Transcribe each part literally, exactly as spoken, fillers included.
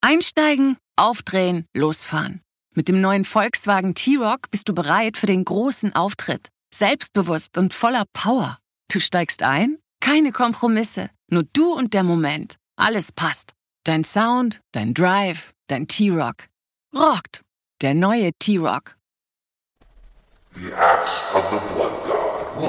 Einsteigen, aufdrehen, losfahren. Mit dem neuen Volkswagen T-Roc bist du bereit für den großen Auftritt. Selbstbewusst und voller Power. Du steigst ein? Keine Kompromisse. Nur du und der Moment. Alles passt. Dein Sound, dein Drive, dein T-Roc. Rockt. Der neue T-Roc. The Axe of the Blood God.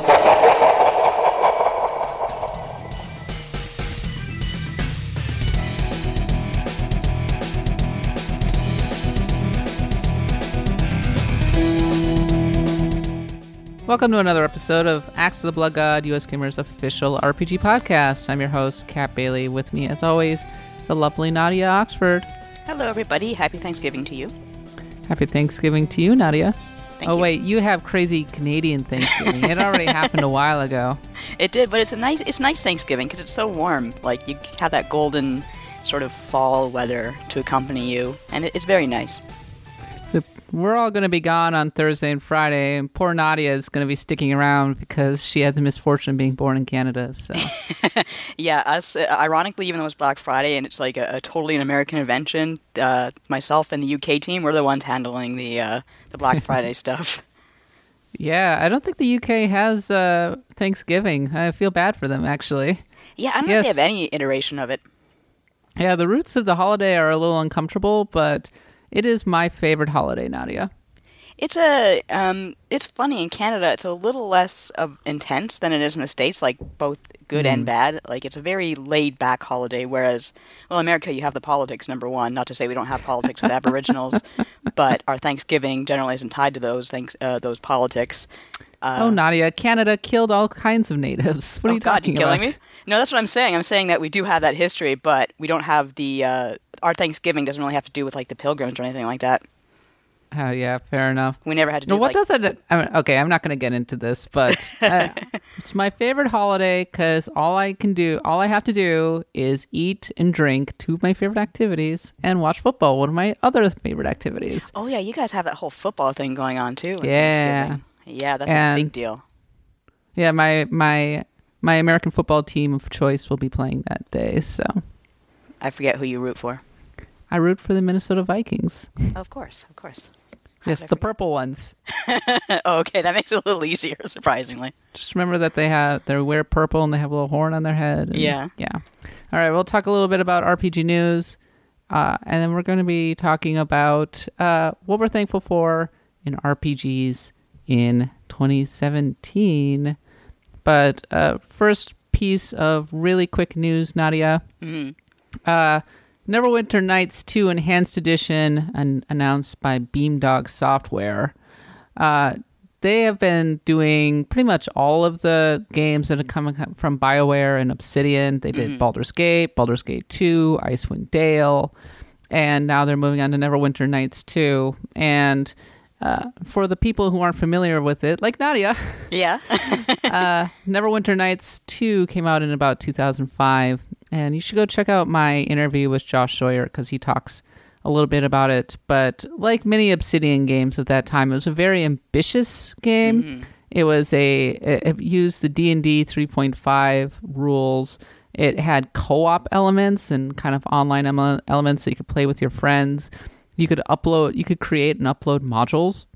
Welcome to another episode of Axe of the Blood God, U S Gamer's official R P G podcast. I'm your host, Kat Bailey. With me, as always, the lovely Nadia Oxford. Hello, everybody. Happy Thanksgiving to you. Happy Thanksgiving to you, Nadia. Thank oh, you. wait, you have crazy Canadian Thanksgiving. It already happened a while ago. It did, but it's a nice it's nice Thanksgiving because it's so warm. Like, you have that golden sort of fall weather to accompany you, and it, it's very nice. So we're all going to be gone on Thursday and Friday, and poor Nadia is going to be sticking around because she had the misfortune of being born in Canada. So, yeah, us. Uh, ironically, even though it's Black Friday and it's like a, a totally an American invention, uh, myself and the U K team, we're the ones handling the uh, the Black Friday stuff. Yeah, I don't think the U K has uh, Thanksgiving. I feel bad for them, actually. Yeah, I don't yes. think they have any iteration of it. Yeah, the roots of the holiday are a little uncomfortable, but it is my favorite holiday, Nadia. It's a, um, it's funny, in Canada, it's a little less of intense than it is in the States, like both good mm. and bad. Like, it's a very laid-back holiday, whereas, well, in America, you have the politics, number one. Not to say we don't have politics with Aboriginals, but our Thanksgiving generally isn't tied to those things, uh, those politics. Uh, oh, Nadia, Canada killed all kinds of natives. What oh are you God, talking you killing about? me? No, that's what I'm saying. I'm saying that we do have that history, but we don't have the, uh, our Thanksgiving doesn't really have to do with, like, the Pilgrims or anything like that. Oh, yeah, fair enough. We never had to do no, what like... does it... I mean, okay, I'm not going to get into this, but uh, it's my favorite holiday because all I can do, all I have to do is eat and drink, two of my favorite activities, and watch football, one of my other favorite activities. Oh, yeah, you guys have that whole football thing going on, too. Yeah. Yeah, that's and, a big deal. Yeah, my, my, my American football team of choice will be playing that day, so... I forget who you root for. I root for the Minnesota Vikings. Of course, of course. Yes, the purple ones. Oh, okay, that makes it a little easier, surprisingly. Just remember that they have they wear purple and they have a little horn on their head. And, yeah. Yeah. All right, we'll talk a little bit about R P G news, uh, and then we're going to be talking about uh, what we're thankful for in R P Gs in twenty seventeen. But uh, first piece of really quick news, Nadia. Mm-hmm. Uh, Neverwinter Nights two Enhanced Edition, an- announced by Beamdog Software. Uh, they have been doing pretty much all of the games that have come from BioWare and Obsidian. They did mm-hmm. Baldur's Gate, Baldur's Gate two, Icewind Dale, and now they're moving on to Neverwinter Nights two. And uh, for the people who aren't familiar with it, like Nadia, yeah, uh, Neverwinter Nights two came out in about two thousand five. And you should go check out my interview with Josh Sawyer because he talks a little bit about it. But like many Obsidian games of that time, it was a very ambitious game. Mm-hmm. It was a it used the D and D three point five rules. It had co-op elements and kind of online em- elements that you could play with your friends. You could upload, you could create and upload modules.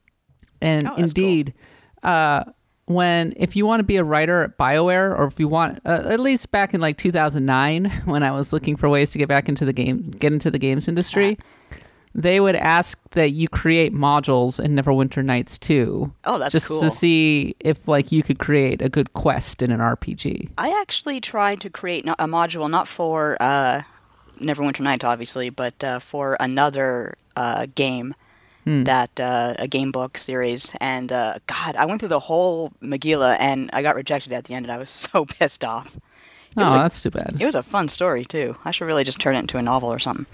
And oh, indeed, cool. uh, when if you want to be a writer at BioWare, or if you want, uh, at least back in like two thousand nine, when I was looking for ways to get back into the game, get into the games industry, they would ask that you create modules in Neverwinter Nights two. Oh, that's just cool. Just to see if like you could create a good quest in an R P G. I actually tried to create a module, not for uh, Neverwinter Nights, obviously, but uh, for another uh, game. Hmm. That uh, a game book series, and uh, God, I went through the whole Megillah, and I got rejected at the end, and I was so pissed off. It oh, a, that's too bad. It was a fun story too. I should really just turn it into a novel or something.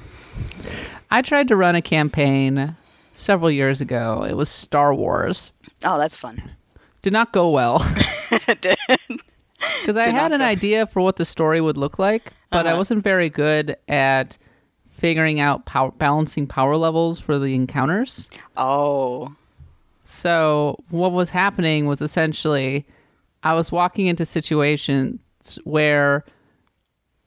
I tried to run a campaign several years ago. It was Star Wars. Oh, that's fun. Did not go well. It did. Because I had an go. idea for what the story would look like, but uh-huh. I wasn't very good at figuring out power, balancing power levels for the encounters. Oh. So what was happening was essentially I was walking into situations where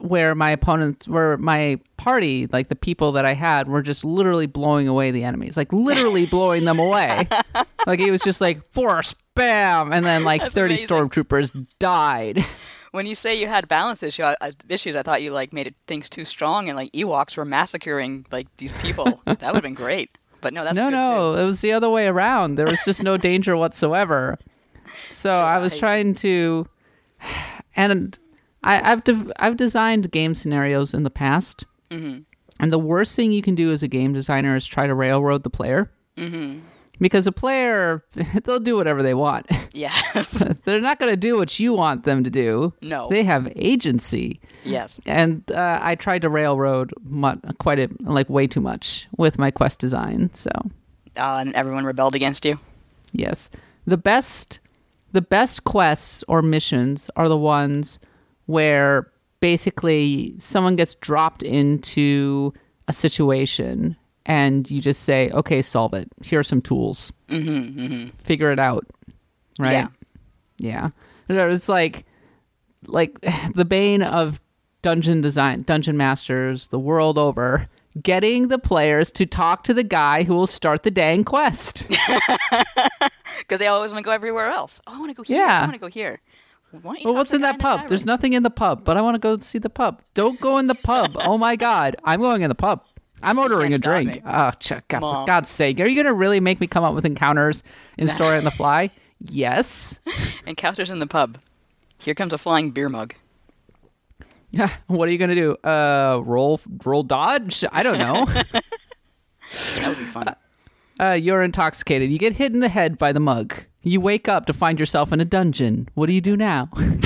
where my opponents, where my party, like the people that I had, were just literally blowing away the enemies, like literally blowing them away. Like it was just like force, bam, and then like That's thirty amazing. stormtroopers died. When you say you had balance issue, I, issues, I thought you like made it, things too strong, and like Ewoks were massacring like these people. That would have been great. But no, that's no, good no, too. it was the other way around. There was just no danger whatsoever. So Sure, I was I hate trying to, and I, I've de- I've designed game scenarios in the past, Mm-hmm. and the worst thing you can do as a game designer is try to railroad the player, Mm-hmm. because a player, they'll do whatever they want. Yes. They're not going to do what you want them to do. No. They have agency. Yes. And uh, I tried to railroad mu- quite a, like way too much with my quest design. So Uh, and everyone rebelled against you. yes, the best, the best quests or missions are the ones where basically someone gets dropped into a situation and you just say, okay, solve it. Here are some tools. Mm-hmm, mm-hmm. Figure it out. Right? Yeah. Yeah. No, it's like, like the bane of dungeon design, dungeon masters the world over, getting the players to talk to the guy who will start the dang quest. Because they always want to go everywhere else. Oh, I want to go here. Yeah. I want to go here. Why don't you Well, talk what's to in the guy that pub? tavern? There's nothing in the pub, but I want to go see the pub. Don't go in the pub. Oh my God. I'm going in the pub. I'm ordering a can't stop drink. me. Oh, ch- God, for Mom. God's sake. Are you going to really make me come up with encounters in Story on the Fly? Yes. Encounters in the pub. Here comes a flying beer mug. Yeah. What are you going to do? Uh, roll, roll dodge? I don't know. That would be fun. Uh, you're intoxicated. You get hit in the head by the mug. You wake up to find yourself in a dungeon. What do you do now?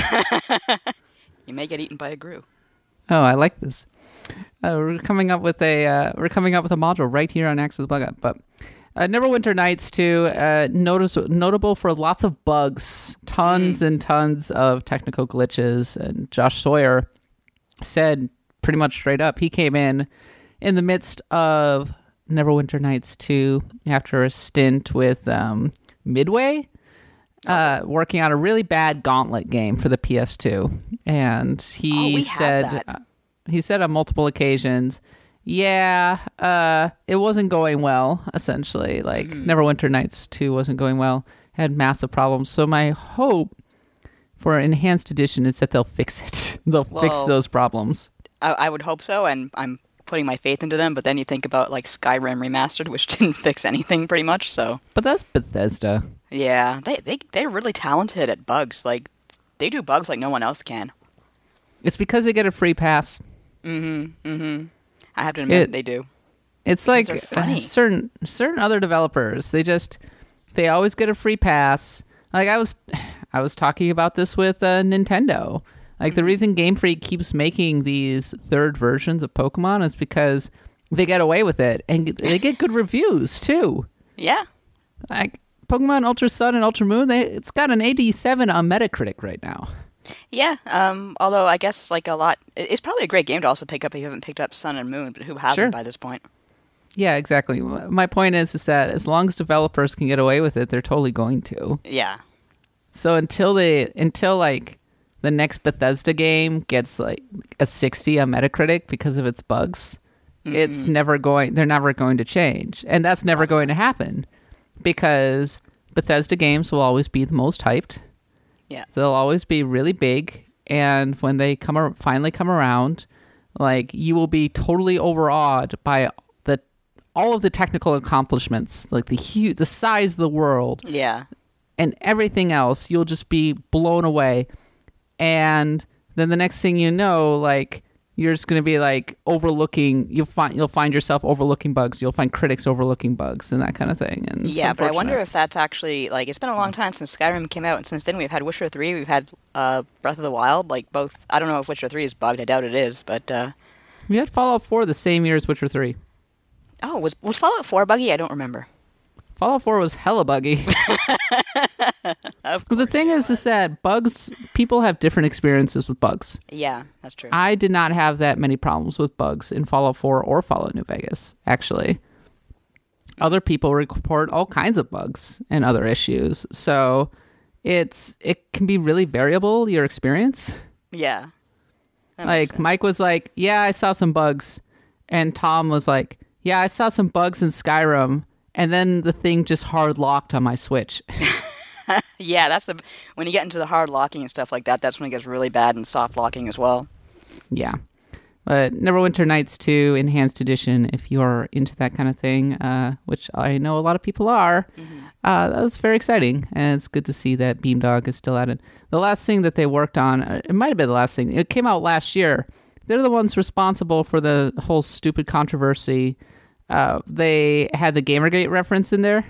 You may get eaten by a grue. Oh, I like this. Uh, we're coming up with a uh, we're coming up with a module right here on Axe of the Bug Up. But uh, Neverwinter Nights two, uh, notice notable for lots of bugs, tons and tons of technical glitches. And Josh Sawyer said pretty much straight up, he came in in the midst of Neverwinter Nights two after a stint with um, Midway, uh, working on a really bad Gauntlet game for the P S two, and he Oh, we have said that. uh, he said on multiple occasions, yeah, uh, it wasn't going well. Essentially, like Hmm. Neverwinter Nights two wasn't going well, had massive problems. So my hope for Enhanced Edition is that they'll fix it. They'll fix Well, those problems. I, I would hope so, and I'm putting my faith into them. But then you think about like Skyrim Remastered, which didn't fix anything pretty much. So But that's Bethesda. yeah, they they they're really talented at bugs. Like they do bugs like no one else can. It's because they get a free pass. Mm-hmm. Mm-hmm. I have to admit It- they do. It's like they're uh, funny. certain certain other developers. They just they always get a free pass. Like I was I was talking about this with uh, Nintendo. Like the reason Game Freak keeps making these third versions of Pokemon is because they get away with it and they get good reviews too. Yeah. Like Pokemon Ultra Sun and Ultra Moon, they it's got an eighty-seven on Metacritic right now. Yeah, um, although I guess like a lot, it- it's probably a great game to also pick up if you haven't picked up Sun and Moon, but who hasn't Sure. by this point? Yeah, exactly. My point is is that as long as developers can get away with it, they're totally going to. Yeah, So until they until like the next Bethesda game gets like a sixty on Metacritic because of its bugs, it's never going they're never going to change. And that's never going to happen because Bethesda games will always be the most hyped. yeah, They'll always be really big, and when they come ar- finally come around, like you will be totally overawed by the all of the technical accomplishments, like the huge the size of the world, yeah. and everything else. You'll just be blown away, and then the next thing you know, like you're just going to be like overlooking. You'll find you'll find yourself overlooking bugs. You'll find critics overlooking bugs and that kind of thing. And it's Yeah, but I wonder unfortunate. if that's actually like it's been a long time since Skyrim came out, and since then we've had Witcher three, we've had uh, Breath of the Wild. Like both, I don't know if Witcher three is bugged. I doubt it is, but uh, we had Fallout four the same year as Witcher three. oh, was was Fallout four buggy? I don't remember. Fallout four was hella buggy. Of But the thing is, is that bugs, people have different experiences with bugs. Yeah, that's true. I did not have that many problems with bugs in Fallout four or Fallout New Vegas, actually. Other people report all kinds of bugs and other issues. So it's it can be really variable, your experience. Yeah, That makes Like, sense. Mike was like, yeah, I saw some bugs. And Tom was like, yeah, I saw some bugs in Skyrim. And then the thing just hard locked on my Switch. Yeah, that's the when you get into the hard locking and stuff like that. That's when it gets really bad and soft locking as well. Yeah. But Neverwinter Nights two Enhanced Edition, if you're into that kind of thing, uh, which I know a lot of people are, Mm-hmm. uh, that's very exciting. And it's good to see that Beamdog is still at it. The last thing that they worked on, uh, it might have been the last thing, it came out last year. They're the ones responsible for the whole stupid controversy. Uh, they had the Gamergate reference in there.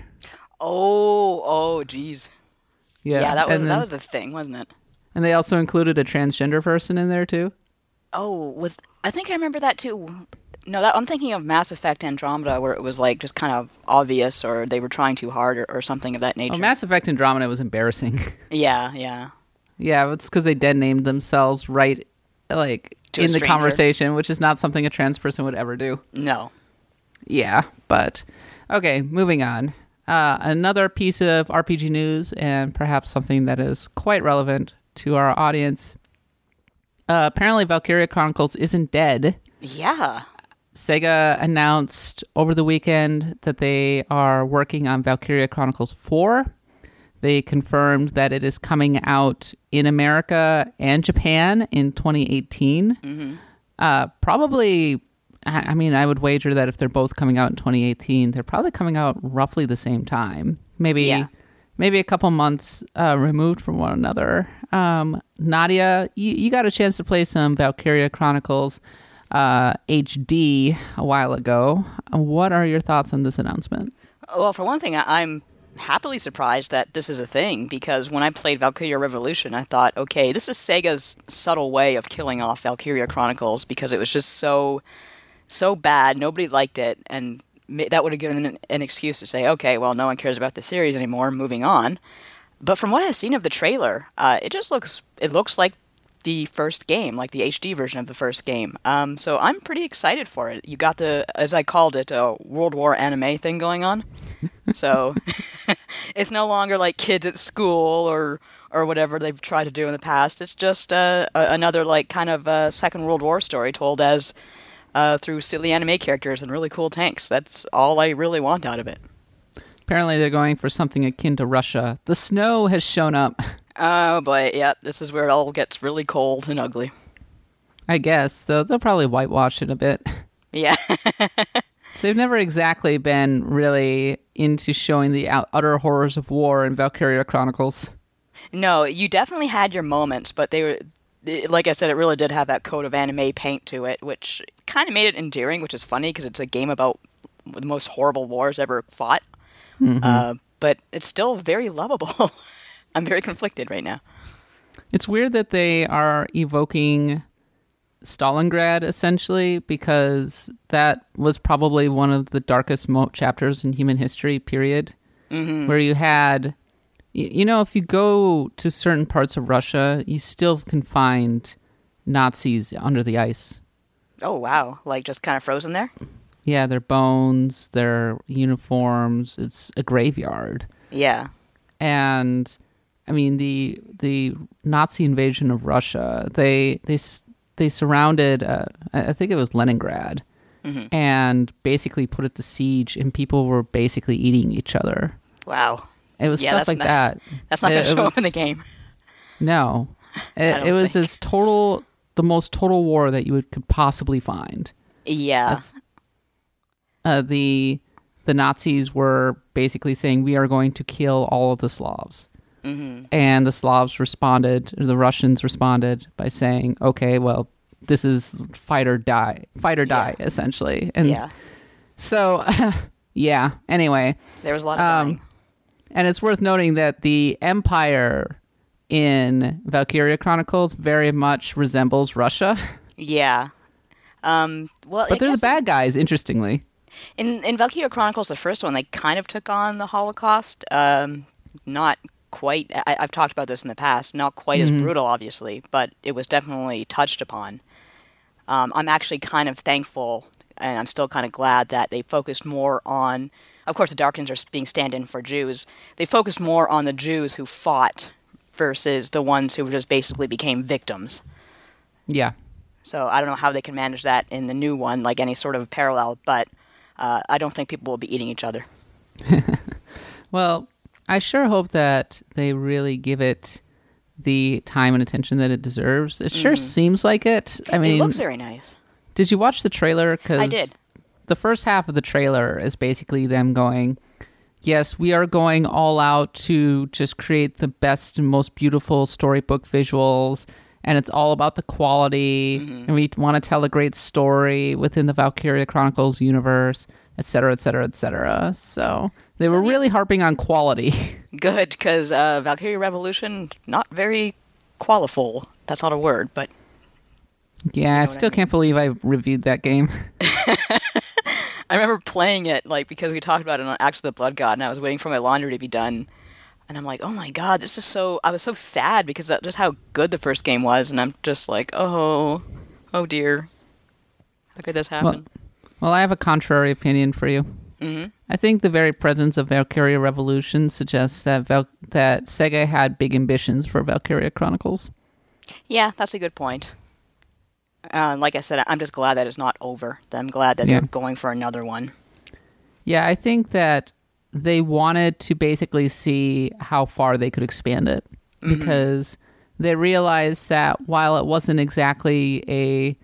Oh, oh, geez. Yeah, that was and that then- was the thing, wasn't it? And they also included a transgender person in there, too. Oh, was I think I remember that too. No, that I'm thinking of Mass Effect Andromeda, where it was like just kind of obvious, or they were trying too hard, or, or something of that nature. Oh, Mass Effect Andromeda was embarrassing. Yeah, yeah. Yeah, it's because they dead named themselves right, like, To a in the stranger. conversation, which is not something a trans person would ever do. No. Yeah, but okay, moving on. Uh, another piece of R P G news, and perhaps something that is quite relevant to our audience. Uh, apparently, Valkyria Chronicles isn't dead. Yeah. Sega announced over the weekend that they are working on Valkyria Chronicles four. They confirmed that it is coming out in America and Japan in twenty eighteen. Mm-hmm. Uh, probably, I I mean, I would wager that if they're both coming out in twenty eighteen, they're probably coming out roughly the same time. Maybe, Yeah. maybe a couple months uh, removed from one another. Um, Nadia, you, you got a chance to play some Valkyria Chronicles uh, H D a while ago. What are your thoughts on this announcement? Well, for one thing, I- I'm happily surprised that this is a thing, because when I played Valkyria Revolution, I thought, okay, this is Sega's subtle way of killing off Valkyria Chronicles, because it was just so, so bad, nobody liked it, and ma- that would have given an, an excuse to say, okay, well, no one cares about the series anymore, moving on. But from what I've seen of the trailer, uh, it just looks, it looks like the first game, like the H D version of the first game. Um, so I'm pretty excited for it. You got the, as I called it, a World War anime thing going on. So it's no longer like kids at school or or whatever they've tried to do in the past. It's just uh, a, another like kind of uh, Second World War story told as uh, through silly anime characters and really cool tanks. That's all I really want out of it. Apparently, they're going for something akin to Russia. The snow has shown up. Oh boy, yeah, this is where it all gets really cold and ugly. I guess they'll, they'll probably whitewash it a bit. Yeah. They've never exactly been really into showing the out- utter horrors of war in Valkyria Chronicles. No, you definitely had your moments, but they were, it- like I said, it really did have that coat of anime paint to it, which kind of made it endearing, which is funny because it's a game about the most horrible wars ever fought. Mm-hmm. Uh, but it's still very lovable. I'm very conflicted right now. It's weird that they are evoking Stalingrad, essentially, because that was probably one of the darkest mo- chapters in human history, period, Mm-hmm. where you had, y- you know, if you go to certain parts of Russia, you still can find Nazis under the ice. Oh, wow. Like just kind of frozen there? Yeah, their bones, their uniforms, it's a graveyard. Yeah. And I mean the the Nazi invasion of Russia, they they s- they surrounded uh, I I think it was Leningrad, Mm-hmm. and basically put it to siege, and people were basically eating each other. Wow. It was Yeah, stuff that's like not- that. That's not It- going to it show was- up in the game. No, it, don't it was think. as total the most total war that you would, could possibly find. Yeah. That's- Uh, the the Nazis were basically saying, we are going to kill all of the Slavs. Mm-hmm. And the Slavs responded, or the Russians responded by saying, okay, well, this is fight or die, fight or die, Yeah. essentially. And Yeah. so, yeah, anyway. There was a lot of Um, dying. And it's worth noting that the Empire in Valkyria Chronicles very much resembles Russia, Yeah. Um, well, I but they're the guess bad guys, interestingly. In in Valkyria Chronicles, the first one, they kind of took on the Holocaust. Um, not quite. I, I've talked about this in the past. Not quite as brutal, obviously, but it was definitely touched upon. Um, I'm actually kind of thankful, and I'm still kind of glad that they focused more on. Of course, the Darkins are being stand-in for Jews. They focused more on the Jews who fought versus the ones who just basically became victims. Yeah. So I don't know how they can manage that in the new one, like any sort of parallel, but uh, I don't think people will be eating each other. Well, I sure hope that they really give it the time and attention that it deserves. It sure mm. seems like it. I mean, it looks very nice. Did you watch the trailer? 'Cause I did. The first half of the trailer is basically them going, yes, we are going all out to just create the best and most beautiful storybook visuals, and it's all about the quality, mm-hmm. and we want to tell a great story within the Valkyria Chronicles universe, et cetera, et cetera, et cetera. So they so, were really yeah. harping on quality. Good, because uh, Valkyria Revolution, not very qualiful. That's not a word, but... Yeah, you know I still I mean. can't believe I reviewed that game. I remember playing it, like, because we talked about it on Axe of the Blood God, and I was waiting for my laundry to be done. And I'm like, oh my god, this is so... I was so sad because of just how good the first game was, and I'm just like, oh, oh dear. How could this happen? Well, well I have a contrary opinion for you. Mm-hmm. I think the very presence of Valkyria Revolution suggests that Val- that Sega had big ambitions for Valkyria Chronicles. Yeah, that's a good point. Uh, like I said, I'm just glad that it's not over. I'm glad that yeah. they're going for another one. Yeah, I think that they wanted to basically see how far they could expand it, mm-hmm. because they realized that while it wasn't exactly a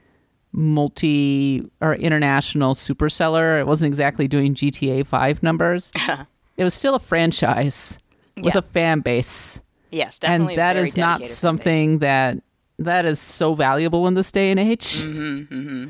multi or international superseller, it wasn't exactly doing G T A five numbers. It was still a franchise with yeah. a fan base. Yes, definitely. And that is not something that that is so valuable in this day and age. Mm-hmm, mm-hmm.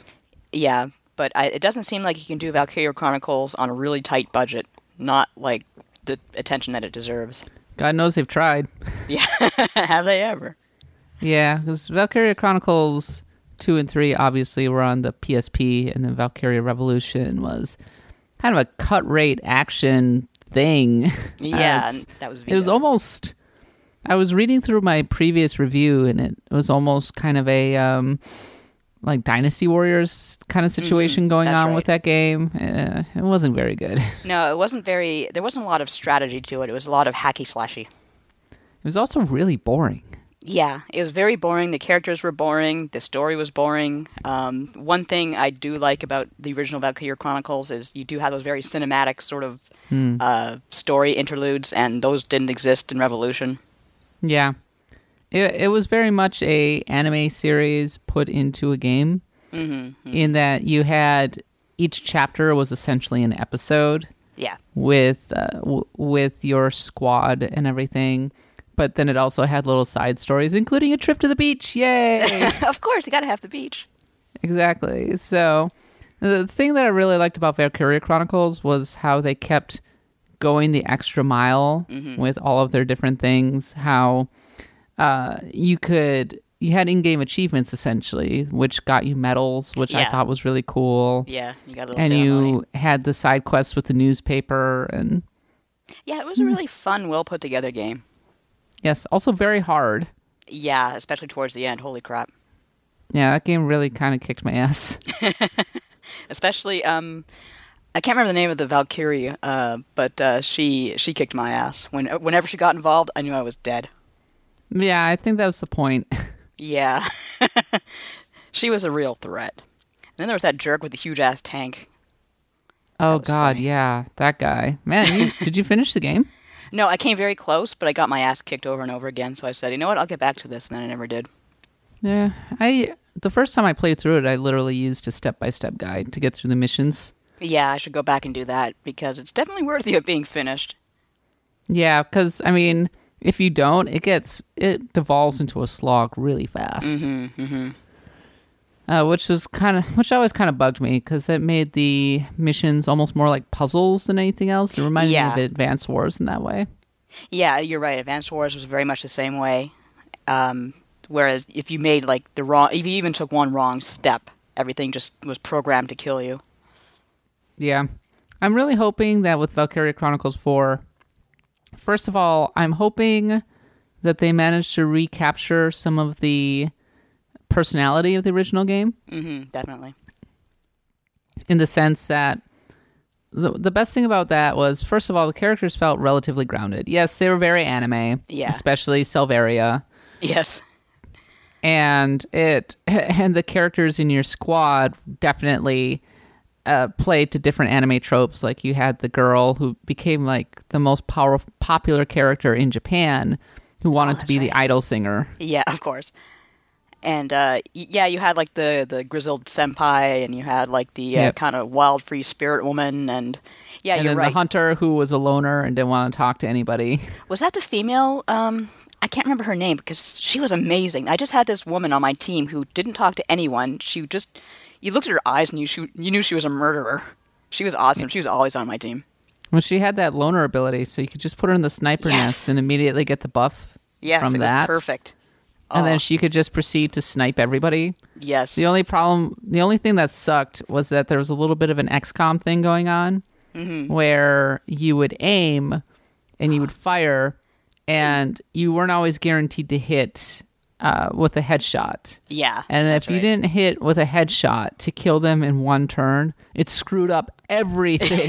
Yeah, but I, it doesn't seem like you can do Valkyria Chronicles on a really tight budget, not like the attention that it deserves. God knows they've tried. Yeah, have they ever? Yeah, because Valkyria Chronicles two and three obviously were on the P S P, and then Valkyria Revolution was kind of a cut-rate action thing. Yeah, uh, that was Vita. It was almost... I was reading through my previous review, and it was almost kind of a um, like Dynasty Warriors kind of situation mm-hmm, going on right. with that game. Uh, it wasn't very good. No, it wasn't very... There wasn't a lot of strategy to it. It was a lot of hacky-slashy. It was also really boring. Yeah, it was very boring. The characters were boring. The story was boring. Um, one thing I do like about the original Valkyria Chronicles is you do have those very cinematic sort of mm. uh, story interludes, and those didn't exist in Revolution. Yeah, it it was very much a anime series put into a game, mm-hmm, mm-hmm. in that you had each chapter was essentially an episode. Yeah, with uh, w- with your squad and everything, but then it also had little side stories, including a trip to the beach. Yay! Of course, you gotta have the beach. Exactly. So the thing that I really liked about Valkyria Chronicles was how they kept going the extra mile mm-hmm. with all of their different things. How uh, you could you had in-game achievements essentially, which got you medals, which yeah. I thought was really cool. Yeah, you got a little and ceremony. You had the side quests with the newspaper, and yeah, it was a really fun, well put together game. Yes, also very hard. Yeah, especially towards the end. Holy crap! Yeah, that game really kind of kicked my ass. Especially, um. I can't remember the name of the Valkyrie, uh, but uh, she she kicked my ass. When whenever she got involved, I knew I was dead. Yeah, I think that was the point. Yeah, she was a real threat. And then there was that jerk with the huge ass tank. Oh God, funny. Yeah, that guy. Man, you, did you finish the game? No, I came very close, but I got my ass kicked over and over again. So I said, you know what, I'll get back to this, and then I never did. Yeah, I the first time I played through it, I literally used a step by step guide to get through the missions. Yeah, I should go back and do that, because it's definitely worthy of being finished. Yeah, because, I mean, if you don't, it gets, it devolves into a slog really fast. Mm-hmm, mm-hmm. Uh, which was kind of, which always kind of bugged me, because it made the missions almost more like puzzles than anything else. It reminded yeah. me of Advance Wars in that way. Yeah, you're right. Advance Wars was very much the same way. Um, whereas if you made, like, the wrong, if you even took one wrong step, everything just was programmed to kill you. Yeah. I'm really hoping that with Valkyria Chronicles four, first of all, I'm hoping that they manage to recapture some of the personality of the original game. Mm-hmm, definitely. In the sense that the the best thing about that was, first of all, the characters felt relatively grounded. Yes, they were very anime, yeah. especially Selvaria. Yes. and it and the characters in your squad definitely uh, played to different anime tropes. Like you had the girl who became like the most powerful, popular character in Japan, who wanted Oh, to be that's the idol singer. Yeah, of course. And uh, y- yeah, you had like the, the grizzled senpai, and you had like the uh, Yep. kind of wild free spirit woman, and yeah, and you're then right. the hunter who was a loner and didn't want to talk to anybody. Was that the female? Um, I can't remember her name because she was amazing. I just had this woman on my team who didn't talk to anyone. She just, you looked at her eyes and you she, you knew she was a murderer. She was awesome. She was always on my team. Well, she had that loner ability, so you could just put her in the sniper Yes. nest and immediately get the buff Yes, from it that. was perfect. And Oh, then she could just proceed to snipe everybody. yes, The only problem, the only thing that sucked was that there was a little bit of an X COM thing going on Mm-hmm. where you would aim and you would fire, and you weren't always guaranteed to hit uh, with a headshot. yeah. And that's if you right. didn't hit with a headshot to kill them in one turn, it screwed up everything.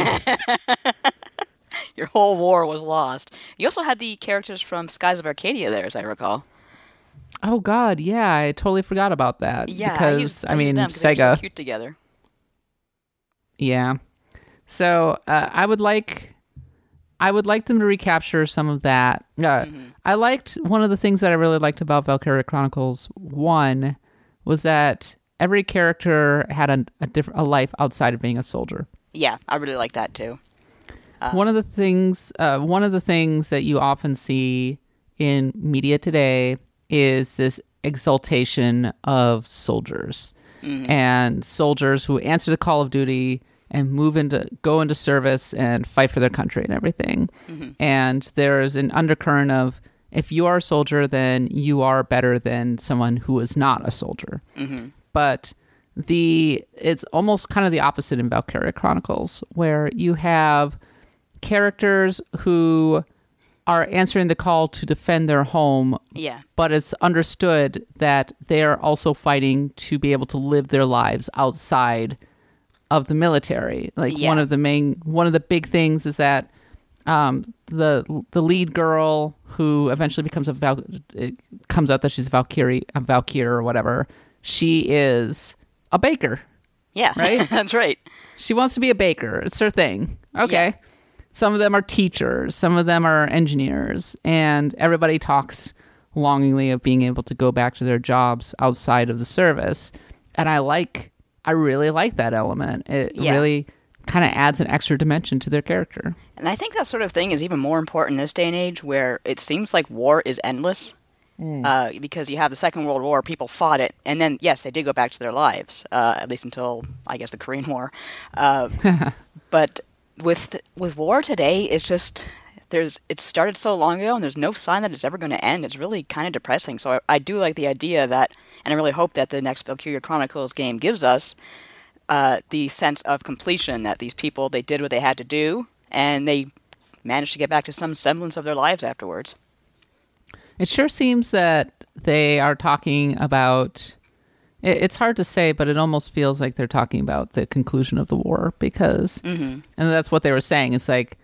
Your whole war was lost. You also had the characters from Skies of Arcadia there, as I recall. Oh God, yeah, I totally forgot about that. Yeah, because I, used, I, I mean used them 'cause they were Sega. so cute together. Yeah. So uh, I would like, I would like them to recapture some of that. Uh, Mm-hmm. I liked one of the things that I really liked about Valkyria Chronicles One was that every character had a, a different a life outside of being a soldier. Yeah, I really like that too. one of the things, uh, one of the things that you often see in media today is this exaltation of soldiers and soldiers who answer the call of duty and move into, go into service and fight for their country and everything. And there's an undercurrent of, if you are a soldier, then you are better than someone who is not a soldier. But the it's almost kind of the opposite in Valkyria Chronicles, where you have characters who are answering the call to defend their home, Yeah. but it's understood that they are also fighting to be able to live their lives outside of the military. Like Yeah. one of the main, one of the big things is that um, the the lead girl who eventually becomes a Val, it comes out that she's a Valkyrie, a Valkyr or whatever. She is a baker. Yeah, Right? That's right. She wants to be a baker. It's her thing. Okay. Yeah. Some of them are teachers. Some of them are engineers. And everybody talks longingly of being able to go back to their jobs outside of the service. And I like, I really like that element. It Yeah. really kind of adds an extra dimension to their character. And I think that sort of thing is even more important in this day and age where it seems like war is endless. Uh, because you have the Second World War, people fought it, and then, yes, they did go back to their lives, uh, at least until, I guess, the Korean War. Uh, but with with war today, it's just, there's it started so long ago, and there's no sign that it's ever going to end. It's really kind of depressing. So I, I do like the idea that, and I really hope that the next Valkyria Chronicles game gives us uh, the sense of completion, that these people, they did what they had to do, and they managed to get back to some semblance of their lives afterwards. It sure seems that they are talking about. it- It's hard to say, but it almost feels like they're talking about the conclusion of the war because, and that's what they were saying. It's like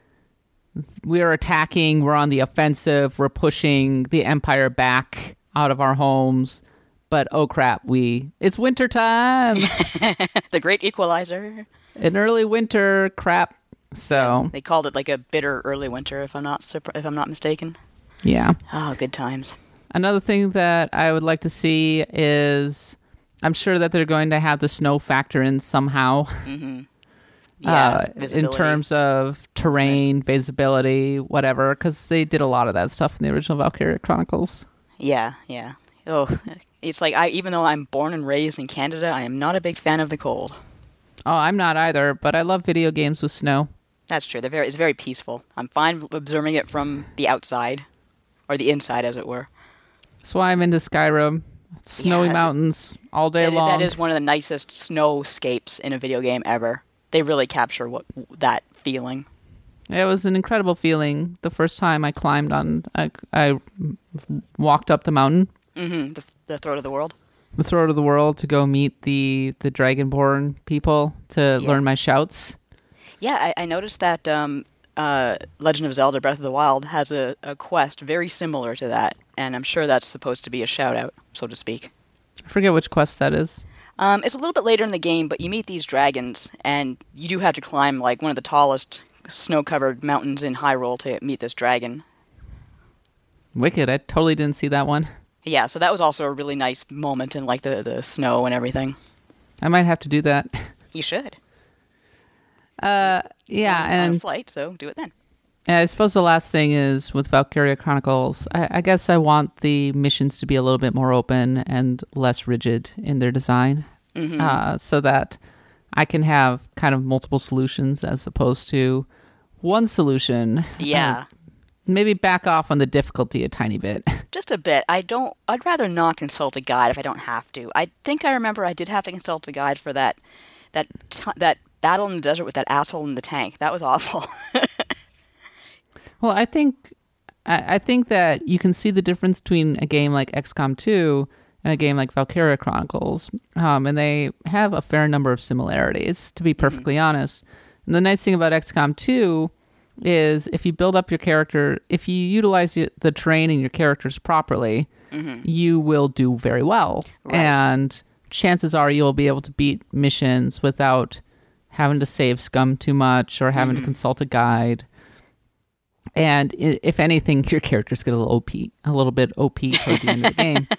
we're attacking, we're on the offensive, we're pushing the empire back out of our homes, but oh crap, we it's winter time, The Great Equalizer. an early winter crap. So They called it like a bitter early winter, if I'm not surp- if I'm not mistaken. yeah. Oh, good times. Another thing that I would like to see is I'm sure that they're going to have the snow factor in somehow. Yeah, uh, in visibility. terms of terrain, visibility, whatever, because they did a lot of that stuff in the original Valkyria Chronicles. Yeah, yeah. Oh, it's like I even though I'm born and raised in Canada, I am not a big fan of the cold. Oh, I'm not either, but I love video games with snow. That's true. They're very, it's very peaceful. I'm fine observing it from the outside, or the inside, as it were. That's why I'm into Skyrim. Snowy Yeah, mountains all day That- long. that is one of the nicest snowscapes in a video game ever. They really capture what that feeling. It was an incredible feeling the first time I climbed on, I, I walked up the mountain, Mm-hmm. The, the throat of the world. the throat of the world, to go meet the, the Dragonborn people to Yeah. learn my shouts. Yeah, I, I noticed that um, uh, Legend of Zelda: Breath of the Wild has a, a quest very similar to that, and I'm sure that's supposed to be a shout out, so to speak. I forget which quest that is. Um, it's a little bit later in the game, but you meet these dragons, and you do have to climb like one of the tallest snow-covered mountains in Hyrule to meet this dragon. Wicked. I totally didn't see that one. Yeah, so that was also a really nice moment in like the, the snow and everything. I might have to do that. You should. Uh, yeah, on, and on a flight, so do it then. I suppose the last thing is with Valkyria Chronicles, I, I guess I want the missions to be a little bit more open and less rigid in their design, Mm-hmm. uh, so that I can have kind of multiple solutions as opposed to one solution. Yeah. Uh, maybe back off on the difficulty a tiny bit. Just a bit. I don't. I'd rather not consult a guide if I don't have to. I think I remember I did have to consult a guide for that, that t- that battle in the desert with that asshole in the tank. That was awful. Well, I think I, I think that you can see the difference between a game like X COM two and a game like Valkyria Chronicles, um, and they have a fair number of similarities, to be perfectly mm-hmm. honest. And the nice thing about X COM two is if you build up your character, if you utilize the terrain and your characters properly, mm-hmm. you will do very well. Right. And chances are you'll be able to beat missions without having to save scum too much or having mm-hmm. to consult a guide. And if anything, your characters get a little O P, a little bit O P toward the end of the game.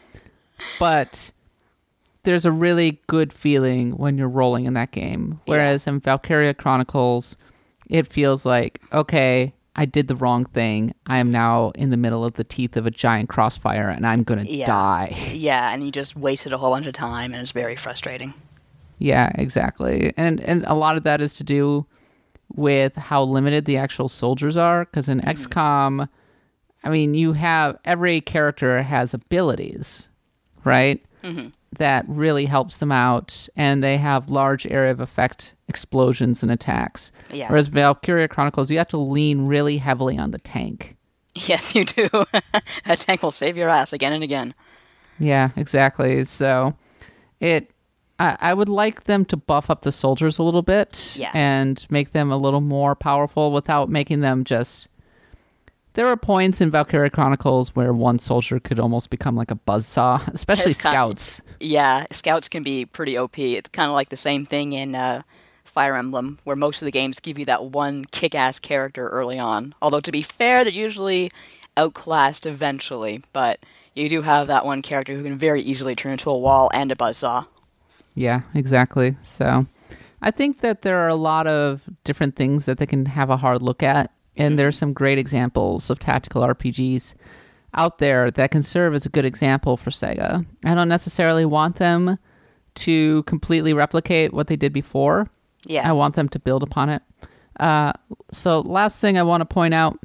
But there's a really good feeling when you're rolling in that game. Whereas yeah. in Valkyria Chronicles, it feels like, okay, I did the wrong thing. I am now in the middle of the teeth of a giant crossfire, and I'm going to yeah. die. Yeah, and you just wasted a whole bunch of time, and it's very frustrating. Yeah, exactly. And and a lot of that is to do with how limited the actual soldiers are, because in mm-hmm. X COM, I mean, you have, every character has abilities, right? Mm-hmm. That really helps them out, and they have large area of effect explosions and attacks. Yeah. Whereas Valkyria Chronicles, you have to lean really heavily on the tank. Yes, you do. That tank will save your ass again and again. Yeah, exactly. So it, I, I would like them to buff up the soldiers a little bit yeah. and make them a little more powerful without making them just... There were points in Valkyria Chronicles where one soldier could almost become like a buzzsaw, especially it's scouts. Kind of, yeah, scouts can be pretty O P. It's kind of like the same thing in uh, Fire Emblem, where most of the games give you that one kick-ass character early on. Although, to be fair, they're usually outclassed eventually, but you do have that one character who can very easily turn into a wall and a buzzsaw. Yeah, exactly. So I think that there are a lot of different things that they can have a hard look at. And there's some great examples of tactical R P Gs out there that can serve as a good example for Sega. I don't necessarily want them to completely replicate what they did before. Yeah. I want them to build upon it. Uh, so last thing I want to point out,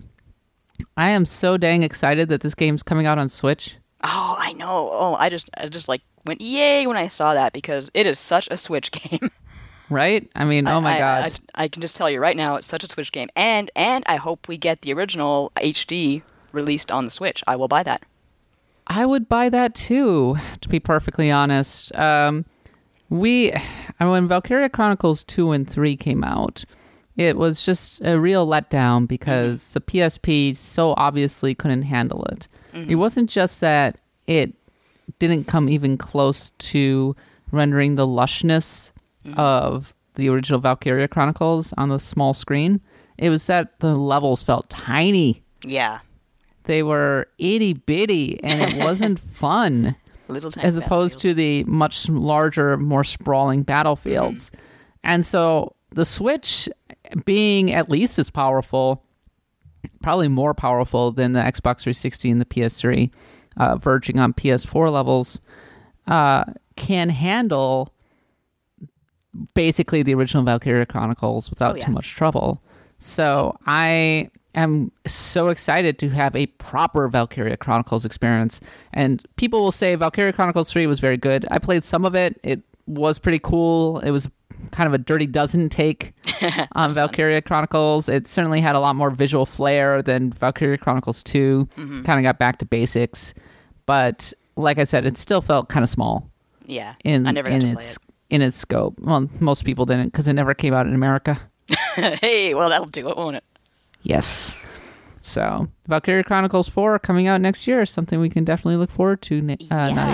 I am so dang excited that this game's coming out on Switch. Oh, I know. Oh, I just, I just like went yay when I saw that because it is such a Switch game. Right? I mean, oh my I, god. I, I, I can just tell you right now, it's such a Switch game. And and I hope we get the original H D released on the Switch. I will buy that. I would buy that too, to be perfectly honest. Um, we, when Valkyria Chronicles two and three came out, it was just a real letdown because mm-hmm. the P S P so obviously couldn't handle it. Mm-hmm. It wasn't just that it didn't come even close to rendering the lushness of the original Valkyria Chronicles on the small screen. It was that the levels felt tiny. Yeah. They were itty-bitty, and it wasn't fun. Little tiny as opposed to the much larger, more sprawling battlefields. Mm-hmm. And so the Switch, being at least as powerful, probably more powerful than the Xbox three sixty and the P S three, uh, verging on P S four levels, uh, can handle basically the original Valkyria Chronicles without oh, yeah. too much trouble. So I am so excited to have a proper Valkyria Chronicles experience. And people will say Valkyria Chronicles three was very good. I played some of it. It was pretty cool. It was kind of a Dirty Dozen take on Valkyria Chronicles. It certainly had a lot more visual flair than Valkyria Chronicles two. Mm-hmm. Kind of got back to basics. But like I said, it still felt kind of small. Yeah, in, I never got in to its, play it. In its scope. Well, most people didn't because it never came out in America. Hey, well, that'll do it, won't it? Yes. So, Valkyria Chronicles four coming out next year is something we can definitely look forward to, uh, yeah. Nadia.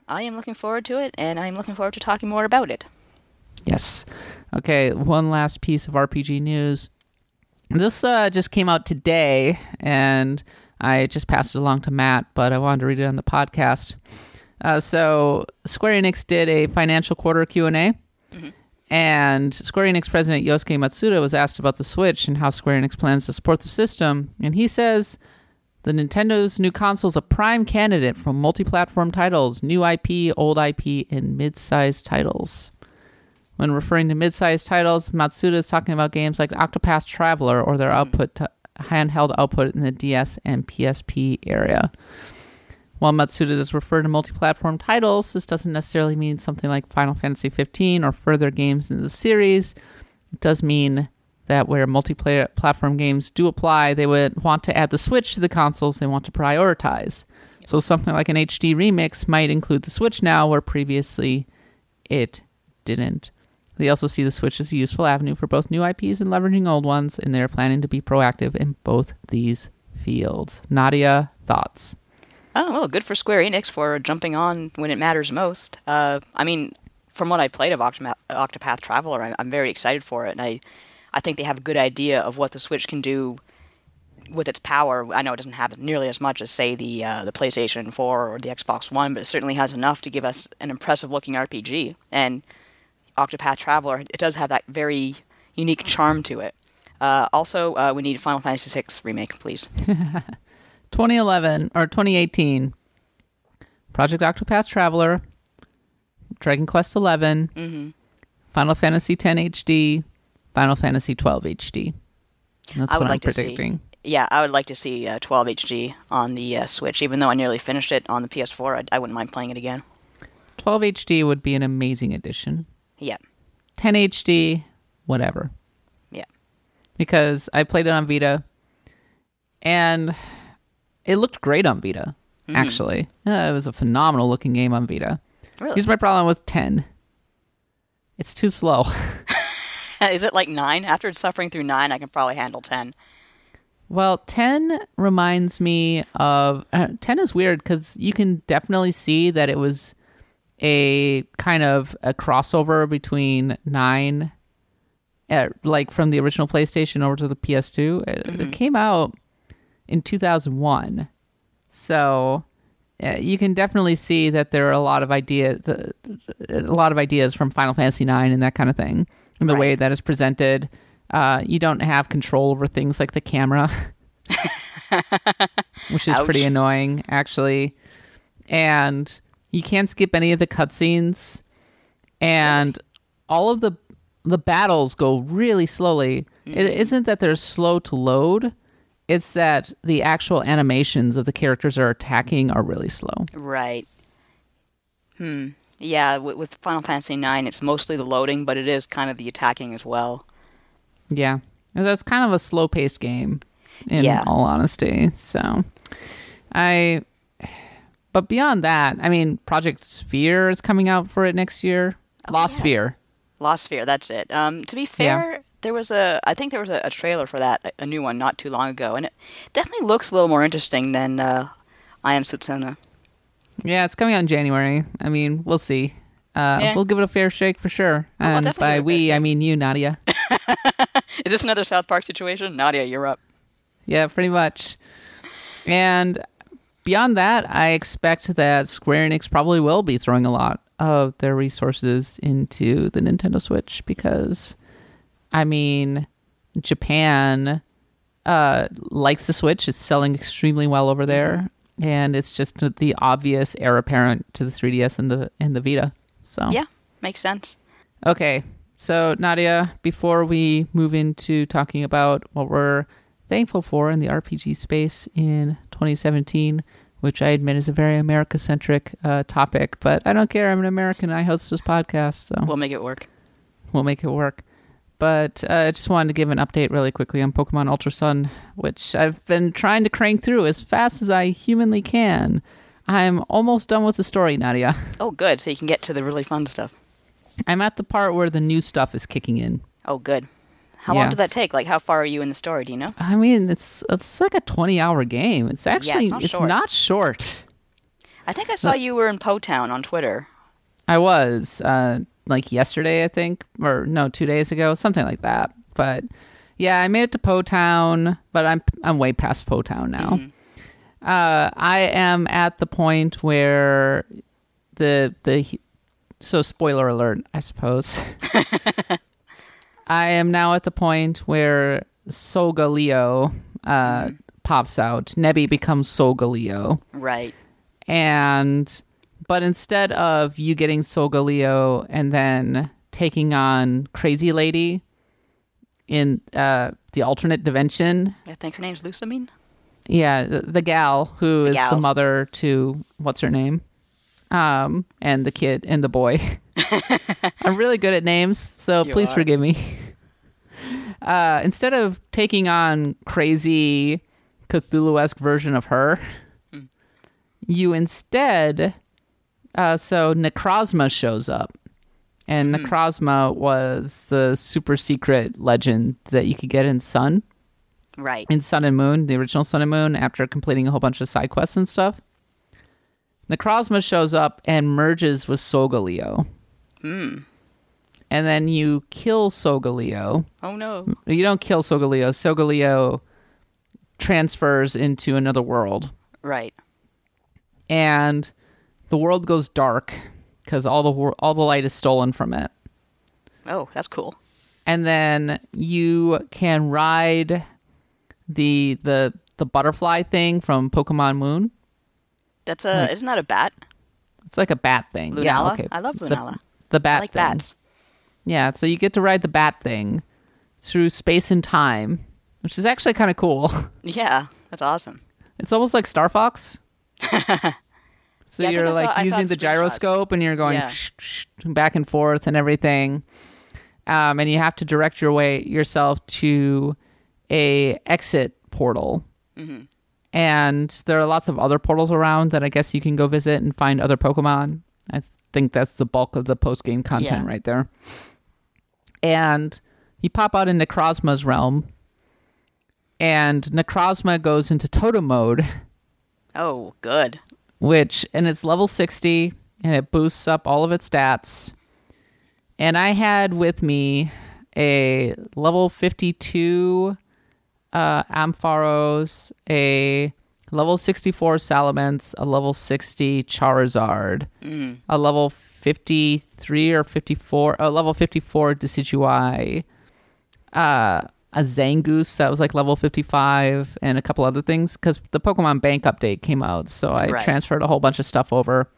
I am looking forward to it, and I'm looking forward to talking more about it. Yes. Okay, one last piece of R P G news. This uh, just came out today, and I just passed it along to Matt, but I wanted to read it on the podcast. Uh, so Square Enix did a financial quarter Q and A, mm-hmm. and Square Enix president Yosuke Matsuda was asked about the Switch and how Square Enix plans to support the system, and he says the Nintendo's new console is a prime candidate for multi-platform titles, new I P, old I P, and mid-sized titles. When referring to mid-sized titles, Matsuda is talking about games like Octopath Traveler or their output to handheld output in the D S and P S P area. While Matsuda does refer to multi-platform titles, this doesn't necessarily mean something like Final Fantasy fifteen or further games in the series. It does mean that where multi-platform games do apply, they would want to add the Switch to the consoles they want to prioritize. So something like an H D remix might include the Switch now, where previously it didn't. They also see the Switch as a useful avenue for both new I Ps and leveraging old ones, and they're planning to be proactive in both these fields. Nadia, thoughts? Oh, well, good for Square Enix for jumping on when it matters most. Uh, I mean, from what I played of Octopath, Octopath Traveler, I'm, I'm very excited for it, and I, I think they have a good idea of what the Switch can do with its power. I know it doesn't have nearly as much as, say, the uh, the PlayStation four or the Xbox One, but it certainly has enough to give us an impressive-looking R P G, and Octopath Traveler, it does have that very unique charm to it. Uh, also, uh, we need Final Fantasy six remake, please. twenty eleven, or twenty eighteen, Project Octopath Traveler, Dragon Quest eleven, mm-hmm. Final Fantasy ten H D, Final Fantasy twelve H D. That's I what would I'm like predicting. To see, yeah, I would like to see uh, twelve H D on the uh, Switch. Even though I nearly finished it on the P S four, I, I wouldn't mind playing it again. twelve H D would be an amazing addition. Yeah. ten H D, whatever. Yeah. Because I played it on Vita, and it looked great on Vita, mm-hmm. actually. Uh, it was a phenomenal looking game on Vita. Really? Here's my problem with ten. It's too slow. Is it like nine? After it's suffering through nine, I can probably handle ten. Well, ten reminds me of... Uh, ten is weird because you can definitely see that it was a kind of a crossover between nine, uh, like from the original PlayStation over to the P S two. It, mm-hmm. it came out in two thousand one, so uh, you can definitely see that there are a lot of ideas, uh, a lot of ideas from Final Fantasy nine and that kind of thing, and the right. way that is presented. Uh, you don't have control over things like the camera, which is Ouch. pretty annoying, actually, and you can't skip any of the cutscenes, and really? all of the the battles go really slowly. Mm-hmm. It isn't that they're slow to load; it's that the actual animations of the characters are attacking are really slow. Right. Hmm. Yeah, with, with Final Fantasy nine, it's mostly the loading, but it is kind of the attacking as well. Yeah, that's kind of a slow-paced game, in yeah. all honesty. So, I. But beyond that, I mean, Project Sphere is coming out for it next year. Oh, Lost yeah. Sphere. Lost Sphere, that's it. Um, to be fair, yeah. there was a, I think there was a, a trailer for that, a new one, not too long ago, and it definitely looks a little more interesting than uh, I Am Setsuna. Yeah, it's coming out in January. I mean, we'll see. Uh, yeah. We'll give it a fair shake for sure. Oh, and by we, I mean you, Nadia. Is this another South Park situation? Nadia, you're up. Yeah, pretty much. And beyond that, I expect that Square Enix probably will be throwing a lot of their resources into the Nintendo Switch because, I mean, Japan uh, likes the Switch. It's selling extremely well over there, and it's just the obvious heir apparent to the three D S and the and the Vita. So yeah, makes sense. Okay, so Nadia, before we move into talking about what we're thankful for in the R P G space in twenty seventeen, which I admit is a very America-centric uh, topic, but I don't care. I'm an American and I host this podcast, so we'll make it work. We'll make it work. But uh, I just wanted to give an update really quickly on Pokemon Ultra Sun, which I've been trying to crank through as fast as I humanly can. I'm almost done with the story, Nadia. Oh, good. So you can get to the really fun stuff. I'm at the part where the new stuff is kicking in. Oh, good. How yes. long did that take? Like, how far are you in the story? Do you know? I mean, it's it's like a twenty-hour game. It's actually yeah, it's, not, it's short. not short. I think I saw you were in Po Town on Twitter. I was, uh, like yesterday, I think, or no, two days ago, something like that. But yeah, I made it to Po Town, but I'm I'm way past Po Town now. Mm-hmm. Uh, I am at the point where the the so spoiler alert, I suppose. I am now at the point where Solgaleo uh, mm. pops out. Nebby becomes Solgaleo. Right. And but instead of you getting Solgaleo and then taking on Crazy Lady in uh, the alternate dimension. I think her name's Lusamine. Yeah, the, the gal who the is gal. the mother to what's her name? Um, and the kid and the boy. I'm really good at names, so you please are. forgive me. Uh, instead of taking on crazy Cthulhu-esque version of her, mm. you instead, uh, so Necrozma shows up. And mm. Necrozma was the super secret legend that you could get in Sun. Right. In Sun and Moon, the original Sun and Moon, after completing a whole bunch of side quests and stuff. Necrozma shows up and merges with Solgaleo. Hmm. And then you kill Solgaleo. Oh, no. You don't kill Solgaleo. Solgaleo transfers into another world. Right. And the world goes dark because all the wor- all the light is stolen from it. Oh, that's cool. And then you can ride the the the butterfly thing from Pokemon Moon. That's a like, isn't that a bat? It's like a bat thing. Lunala? Yeah, okay. I love Lunala. The, the bat I like thing. bats. Yeah, so you get to ride the bat thing through space and time, which is actually kind of cool. Yeah, that's awesome. It's almost like Star Fox. So yeah, you're like saw, using the gyroscope and you're going yeah. sh- sh- back and forth and everything. Um, and you have to direct your way yourself to a exit portal. Mm-hmm. And there are lots of other portals around that I guess you can go visit and find other Pokemon. I think that's the bulk of the post-game content yeah. right there. And you pop out in Necrozma's realm. And Necrozma goes into Totem mode. Oh, good. Which, and it's level sixty, and it boosts up all of its stats. And I had with me a level fifty-two uh, Ampharos, a level sixty-four Salamence, a level sixty Charizard, mm. a level fifty-three or fifty-four, a level fifty-four Decidueye, uh, a Zangoose that was like level fifty-five, and a couple other things, because the Pokemon Bank update came out, so I right. transferred a whole bunch of stuff over.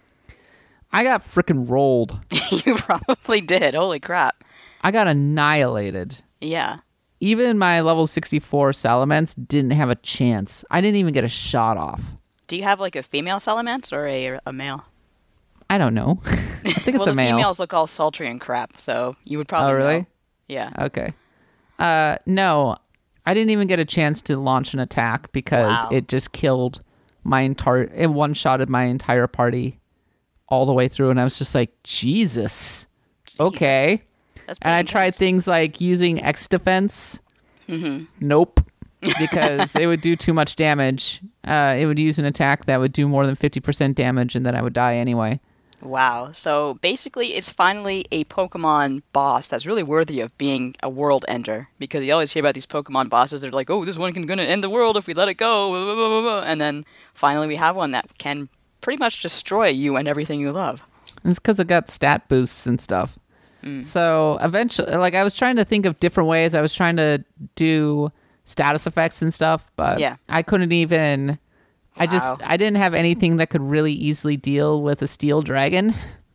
I got freaking rolled. You probably did. Holy crap. I got annihilated. Yeah. Even my level sixty-four Salamence didn't have a chance. I didn't even get a shot off. Do you have like a female Salamence or a, a male? I don't know. I think well, it's a male. Well, the females look all sultry and crap, so you would probably Oh, really? know. Yeah. Okay. Uh, no, I didn't even get a chance to launch an attack because wow. it just killed my entire, it one-shotted my entire party all the way through, and I was just like, Jesus. Okay. That's and I intense. tried things like using X defense. Mm-hmm. Nope. Because it would do too much damage. Uh, it would use an attack that would do more than fifty percent damage, and then I would die anyway. Wow. So basically, it's finally a Pokemon boss that's really worthy of being a world ender. Because you always hear about these Pokemon bosses. They're like, oh, this one can gonna end the world if we let it go. Blah, blah, blah, blah. And then finally we have one that can pretty much destroy you and everything you love. And it's because it got stat boosts and stuff. Mm. So eventually, like, I was trying to think of different ways. I was trying to do status effects and stuff, but yeah. I couldn't even... I Wow. just, I didn't have anything that could really easily deal with a steel dragon.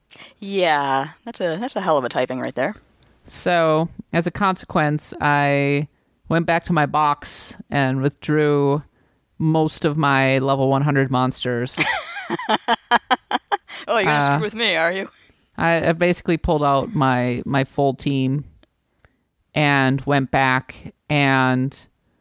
Yeah, that's a that's a hell of a typing right there. So, as a consequence, I went back to my box and withdrew most of my level one hundred monsters. Oh, you're going to uh, screw with me, are you? I, I basically pulled out my, my full team and went back, and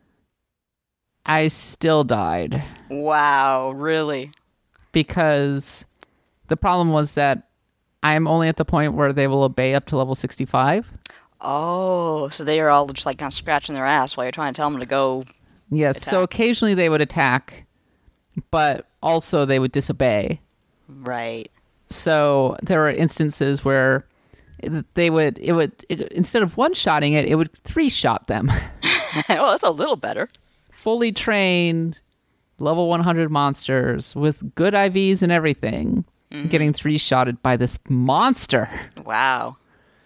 I still died. Wow, really? Because the problem was that I'm only at the point where they will obey up to level sixty-five. Oh, so they are all just like kind of scratching their ass while you're trying to tell them to go. Yes, attack. So occasionally they would attack, but also they would disobey. Right. So there are instances where they would, it would, it, instead of one-shotting it, it would three-shot them. Well, that's a little better. Fully trained, level one hundred monsters with good I Vs and everything, mm-hmm. getting three-shotted by this monster. Wow.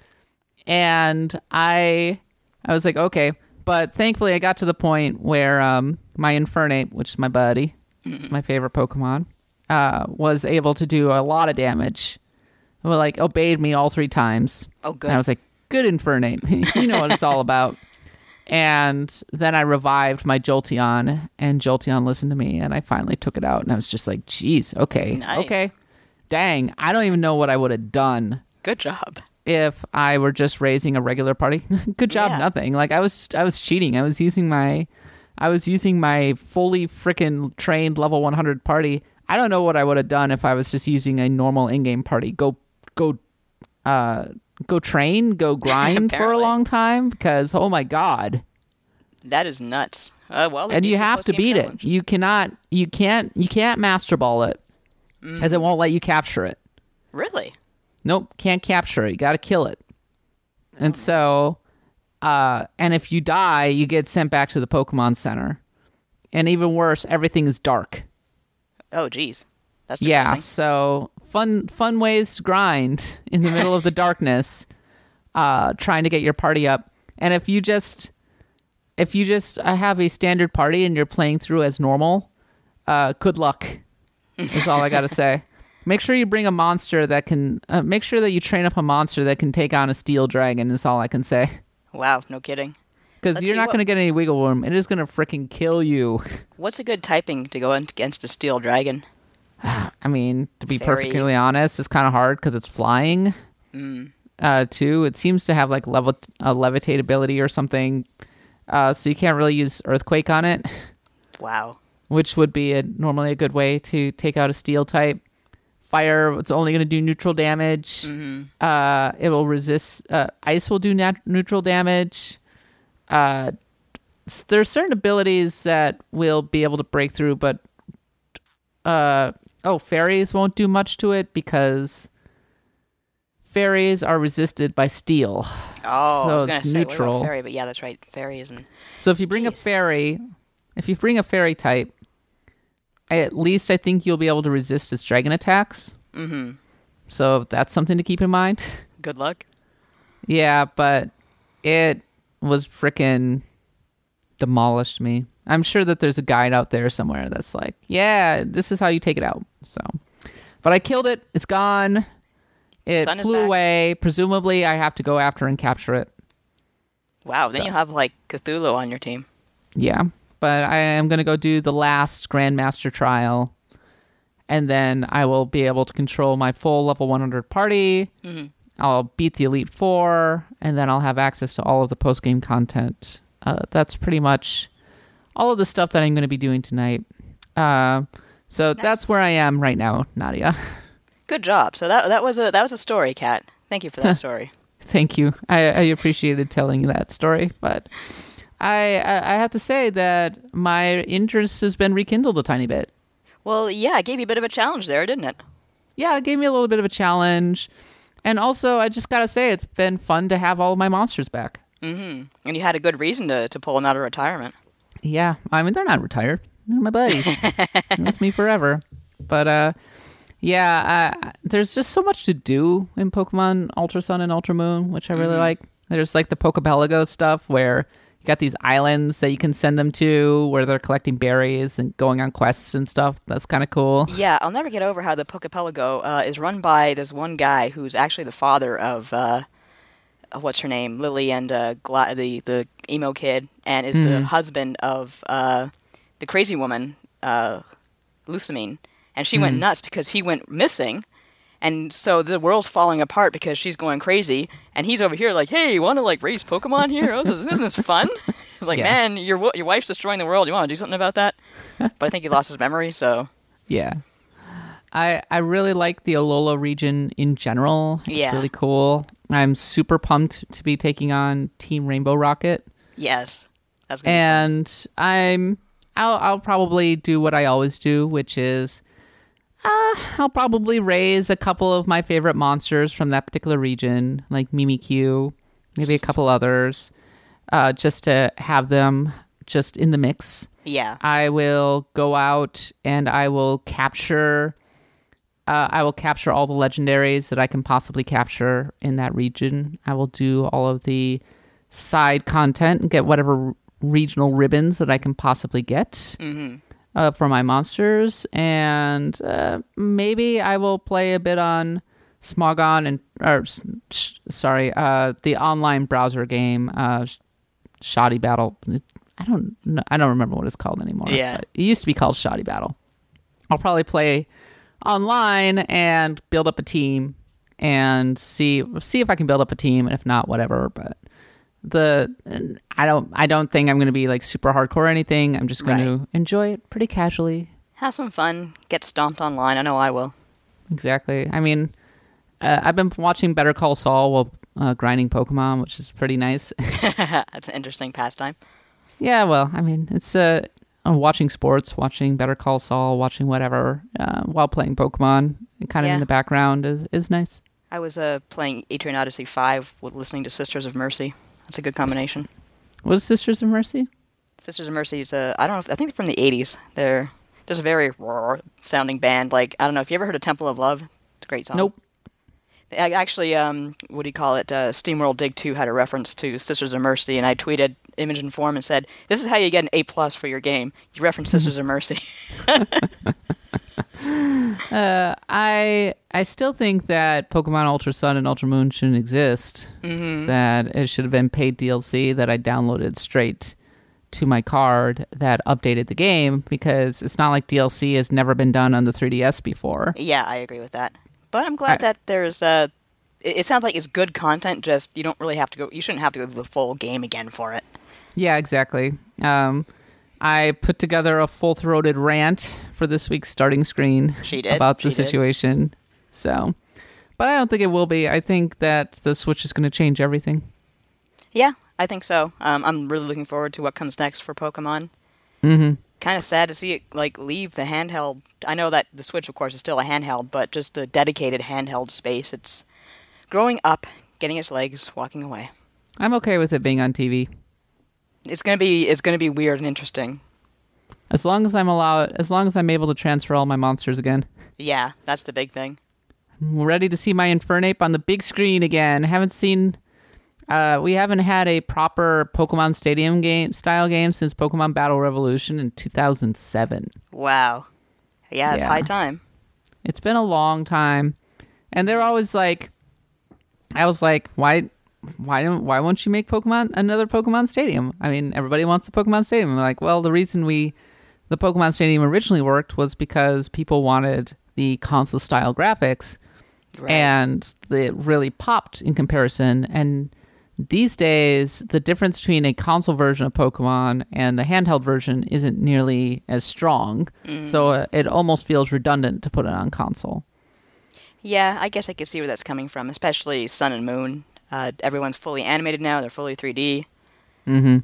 And I, I was like, okay. But thankfully, I got to the point where um, my Infernape, which is my buddy, it's my favorite Pokemon, uh, was able to do a lot of damage. It like obeyed me all three times. Oh, good. And I was like, good Infernape. You know what it's all about. And then I revived my Jolteon, and Jolteon listened to me, and I finally took it out. And I was just like, geez, okay, nice. okay. Dang, I don't even know what I would have done. Good job. If I were just raising a regular party. Good job, yeah. nothing. Like I was I was cheating. I was using my I was using my fully freaking trained level one hundred party. I don't know what I would have done if I was just using a normal in-game party. Go go uh go train, go grind for a long time because oh my god. That is nuts. Uh, well, and you have to beat challenge. it. You cannot you can't you can't master ball it mm. as it won't let you capture it. Really? Nope, can't capture it. You got to kill it. And oh, so, uh, and if you die, you get sent back to the Pokemon Center. And even worse, everything is dark. Oh, geez. That's yeah, depressing. so fun fun ways to grind in the middle of the darkness, uh, trying to get your party up. And if you just, if you just uh, have a standard party and you're playing through as normal, uh, good luck, is all I got to say. Make sure you bring a monster that can... Uh, make sure that you train up a monster that can take on a steel dragon is all I can say. Wow, no kidding. Because you're not what... going to get any wiggle room. It is going to freaking kill you. What's a good typing to go against a steel dragon? I mean, to be Fairy. perfectly honest, it's kind of hard because it's flying. Mm. Uh, too, it seems to have like level a levitate ability or something. Uh, so you can't really use Earthquake on it. Wow. Which would be a, normally a good way to take out a steel type. Fire, it's only going to do neutral damage. Mm-hmm. Uh, it will resist. Uh, ice will do nat- neutral damage. Uh, there are certain abilities that will be able to break through, but uh, oh, fairies won't do much to it because fairies are resisted by steel. Oh, so I was going it's to say neutral. What about fairy, but yeah, that's right. Fairy isn't. So if you bring Jeez. a fairy, if you bring a fairy type. At least I think you'll be able to resist its dragon attacks. Mm-hmm. So that's something to keep in mind. Good luck. Yeah, but it was frickin' demolished me. I'm sure that there's a guide out there somewhere that's like, yeah, this is how you take it out. So, but I killed it. It's gone. It Sun flew away. Presumably, I have to go after and capture it. Wow, so. Then you have like Cthulhu on your team. Yeah. But I am going to go do the last Grandmaster trial, and then I will be able to control my full level one hundred party. Mm-hmm. I'll beat the Elite Four, and then I'll have access to all of the post-game content. Uh, that's pretty much all of the stuff that I'm going to be doing tonight. Uh, so nice. That's where I am right now, Nadia. Good job. So that that was a that was a story, Kat. Thank you for that story. Thank you. I, I appreciated telling you that story, but... I I have to say that my interest has been rekindled a tiny bit. Well, yeah, it gave you a bit of a challenge there, didn't it? Yeah, it gave me a little bit of a challenge. And also, I just got to say, it's been fun to have all of my monsters back. Mm-hmm. And you had a good reason to, to pull them out of retirement. Yeah, I mean, they're not retired. They're my buddies. They're with me forever. But, uh, yeah, uh, there's just so much to do in Pokemon Ultra Sun and Ultra Moon, which I really mm-hmm. like. There's, like, the Pokebelago stuff where... You got these islands that you can send them to where they're collecting berries and going on quests and stuff. That's kind of cool. Yeah, I'll never get over how the Pokepelago uh, is run by this one guy who's actually the father of, uh, what's her name, Lily and uh, Gla- the, the emo kid, and is mm-hmm. the husband of uh, the crazy woman, uh, Lusamine. And she mm-hmm. went nuts because he went missing. And so the world's falling apart because she's going crazy, and he's over here like, "Hey, you want to like raise Pokemon here? Oh, this, isn't this fun?" Like, yeah. man, your your wife's destroying the world. You want to do something about that? But I think he lost his memory. So yeah, I I really like the Alola region in general. It's yeah. really cool. I'm super pumped to be taking on Team Rainbow Rocket. Yes, that's gonna and I'm I'll I'll probably do what I always do, which is. Uh, I'll probably raise a couple of my favorite monsters from that particular region, like Mimikyu, maybe a couple others, uh, just to have them just in the mix. Yeah. I will go out and I will capture... Uh, I will capture all the legendaries that I can possibly capture in that region. I will do all of the side content and get whatever r- regional ribbons that I can possibly get Mm-hmm. uh, for my monsters. And uh, maybe I will play a bit on Smogon and, or sh- sorry, uh, the online browser game, uh, Shoddy Battle. I don't know, I don't remember what it's called anymore. Yeah. But it used to be called Shoddy Battle. I'll probably play online and build up a team and see see if I can build up a team, and if not, whatever. But the I don't I don't think I'm going to be like super hardcore or anything. I'm just going Right. to enjoy it pretty casually. Have some fun. Get stomped online. I know I will. Exactly. I mean, uh, I've been watching Better Call Saul while uh, grinding Pokemon, which is pretty nice. That's an interesting pastime. Yeah, well, I mean, it's uh, I'm watching sports, watching Better Call Saul, watching whatever uh, while playing Pokemon, kind of Yeah. in the background is is nice. I was uh, playing Atrian Odyssey five with listening to Sisters of Mercy. That's a good combination. Was Sisters of Mercy? Sisters of Mercy is a, I don't know, if, I think they're from the eighties. They're just a very roar sounding band. Like, I don't know if you ever heard of Temple of Love. It's a great song. Nope. I actually, um, what do you call it? Uh, SteamWorld Dig two had a reference to Sisters of Mercy, and I tweeted Imogen Form and said, "This is how you get an A plus for your game. You reference Sisters of Mercy." Uh, I I still think that Pokemon Ultra Sun and Ultra Moon shouldn't exist. Mm-hmm. That it should have been paid D L C that I downloaded straight to my card that updated the game, because it's not like D L C has never been done on the three D S before. Yeah, I agree with that. But I'm glad I- that there's uh it, it sounds like it's good content, just you don't really have to go you shouldn't have to go to the full game again for it. Yeah, exactly. Um, I put together a full-throated rant for this week's starting screen She did. about the She did. situation. So, but I don't think it will be. I think that the Switch is going to change everything. Yeah, I think so. Um, I'm really looking forward to what comes next for Pokemon. Mm-hmm. Kind of sad to see it like leave the handheld. I know that the Switch, of course, is still a handheld, but just the dedicated handheld space. It's growing up, getting its legs, walking away. I'm okay with it being on T V. It's gonna be it's gonna be weird and interesting. As long as I'm allowed, as long as I'm able to transfer all my monsters again. Yeah, that's the big thing. I'm ready to see my Infernape on the big screen again. Haven't seen, uh, we haven't had a proper Pokemon Stadium game style game since Pokemon Battle Revolution in two thousand seven. Wow. Yeah, it's Yeah. high time. It's been a long time, and they're always like, I was like, why, why don't, why won't you make Pokemon another Pokemon Stadium? I mean, everybody wants a Pokemon Stadium. I'm like, well, the reason we, the Pokemon Stadium originally worked was because people wanted the console style graphics, Right. and it really popped in comparison. And these days, the difference between a console version of Pokemon and the handheld version isn't nearly as strong. So uh, it almost feels redundant to put it on console. Yeah, I guess I could see where that's coming from, especially Sun and Moon. Uh, everyone's fully animated now; they're fully three D. Mm-hmm.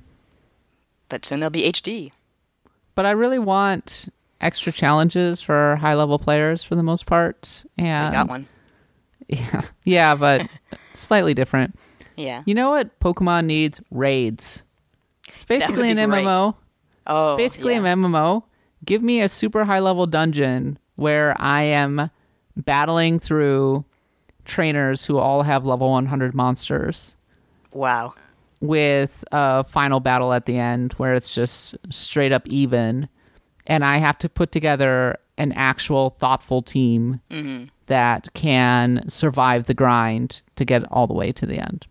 But soon they'll be H D. But I really want extra challenges for high-level players for the most part. I And got one. Yeah, yeah, but slightly different. Yeah. You know what Pokemon needs? Raids. It's basically be an great. M M O. Oh, Basically yeah. an M M O. Give me a super high-level dungeon where I am battling through trainers who all have level one hundred monsters, Wow. with a final battle at the end where it's just straight up even, and I have to put together an actual thoughtful team Mm-hmm. that can survive the grind to get all the way to the end.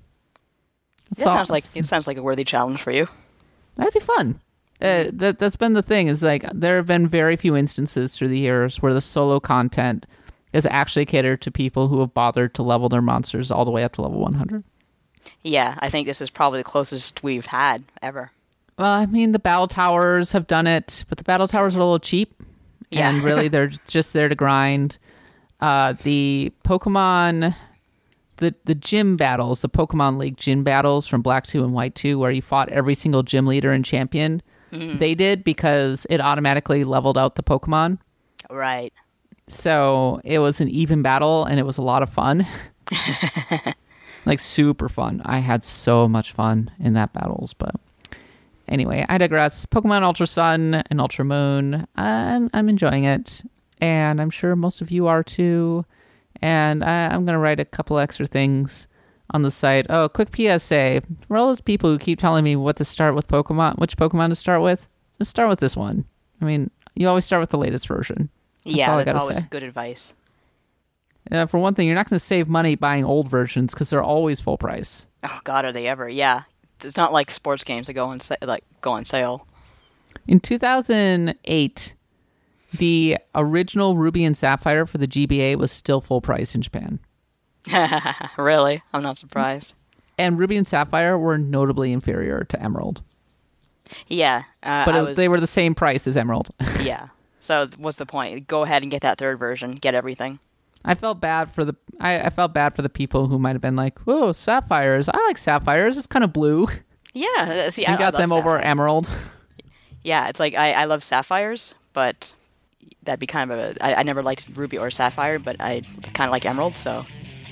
It So- sounds like it sounds like a worthy challenge for you. That'd be fun. Uh, that that's been the thing. Is like there have been very few instances through the years where the solo content is actually catered to people who have bothered to level their monsters all the way up to level one hundred. Yeah, I think this is probably the closest we've had ever. Well, I mean, the battle towers have done it, but the battle towers are a little cheap, Yeah. and really they're just there to grind. Uh, the Pokemon, the the gym battles, the Pokemon League gym battles from Black two and White two, where you fought every single gym leader and champion, Mm-hmm. they did because it automatically leveled out the Pokemon. Right. So it was an even battle, and it was a lot of fun. Like, super fun. I had so much fun in that battles, but anyway, I digress. Pokemon Ultra Sun and Ultra Moon, I'm, I'm enjoying it, and I'm sure most of you are too, and I, I'm going to write a couple extra things on the site. Oh, quick P S A. For all those people who keep telling me what to start with Pokemon, which Pokemon to start with, just start with this one. I mean, you always start with the latest version. That's yeah, all I that's gotta always say. good advice. Uh, for one thing, you're not going to save money buying old versions because they're always full price. Oh God, are they ever? Yeah, it's not like sports games that go on sa- like go on sale. In two thousand eight, the original Ruby and Sapphire for the G B A was still full price in Japan. Really? I'm not surprised. And Ruby and Sapphire were notably inferior to Emerald. Yeah, uh, But I it, was, they were the same price as Emerald. Yeah. So what's the point? Go ahead and get that third version. Get everything. I felt bad for the I, I felt bad for the people who might have been like, "Whoa, Sapphires! I like Sapphires. It's kind of blue." Yeah, see, And I, got I love them over Sapphire. Emerald. Yeah, it's like I, I love Sapphires, but that'd be kind of a. I, I never liked Ruby or Sapphire, but I kind of like Emerald, so.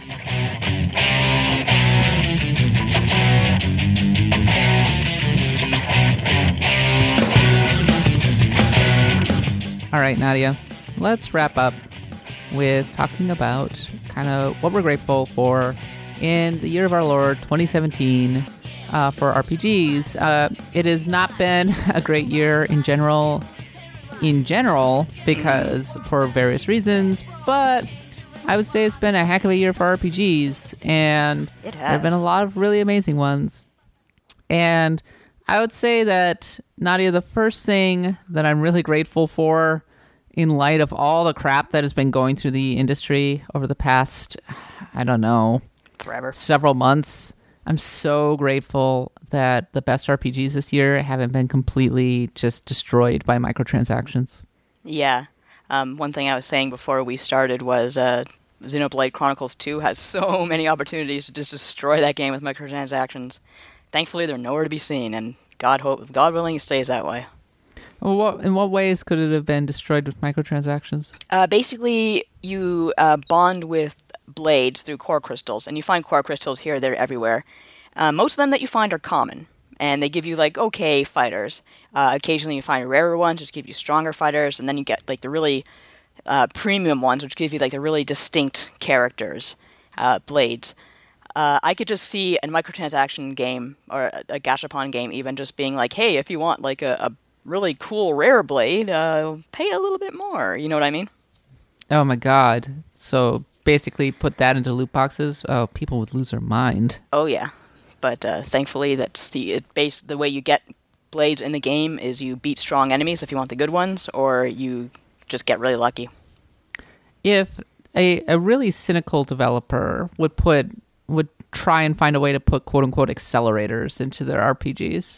All right, Nadia, let's wrap up with talking about kind of what we're grateful for in the year of our Lord, twenty seventeen, uh, for R P Gs. Uh, it has not been a great year in general, in general, because for various reasons, but I would say it's been a heck of a year for R P Gs, and It there have been has. a lot of really amazing ones. And I would say that, Nadia, the first thing that I'm really grateful for in light of all the crap that has been going through the industry over the past, I don't know, Forever. several months, I'm so grateful that the best R P Gs this year haven't been completely just destroyed by microtransactions. Yeah. Um, one thing I was saying before we started was uh, Xenoblade Chronicles two has so many opportunities to just destroy that game with microtransactions. Thankfully, they're nowhere to be seen, and God hope, God willing, it stays that way. Well, what, in what ways could it have been destroyed with microtransactions? Uh, basically, you uh, bond with blades through core crystals, and you find core crystals here, there, everywhere. Uh, most of them that you find are common, and they give you, like, okay fighters. Uh, occasionally you find rarer ones, which give you stronger fighters, and then you get, like, the really uh, premium ones, which give you, like, the really distinct characters, uh, blades. Uh, I could just see a microtransaction game, or a, a gashapon game even, just being like, hey, if you want, like, a, a really cool rare blade, uh, pay a little bit more. You know what I mean? Oh my god. So basically put that into loot boxes? Oh, people would lose their mind. Oh yeah, but uh, thankfully that's the it base. The way you get blades in the game is you beat strong enemies if you want the good ones, or you just get really lucky. If a, a really cynical developer would put would try and find a way to put quote unquote accelerators into their R P Gs.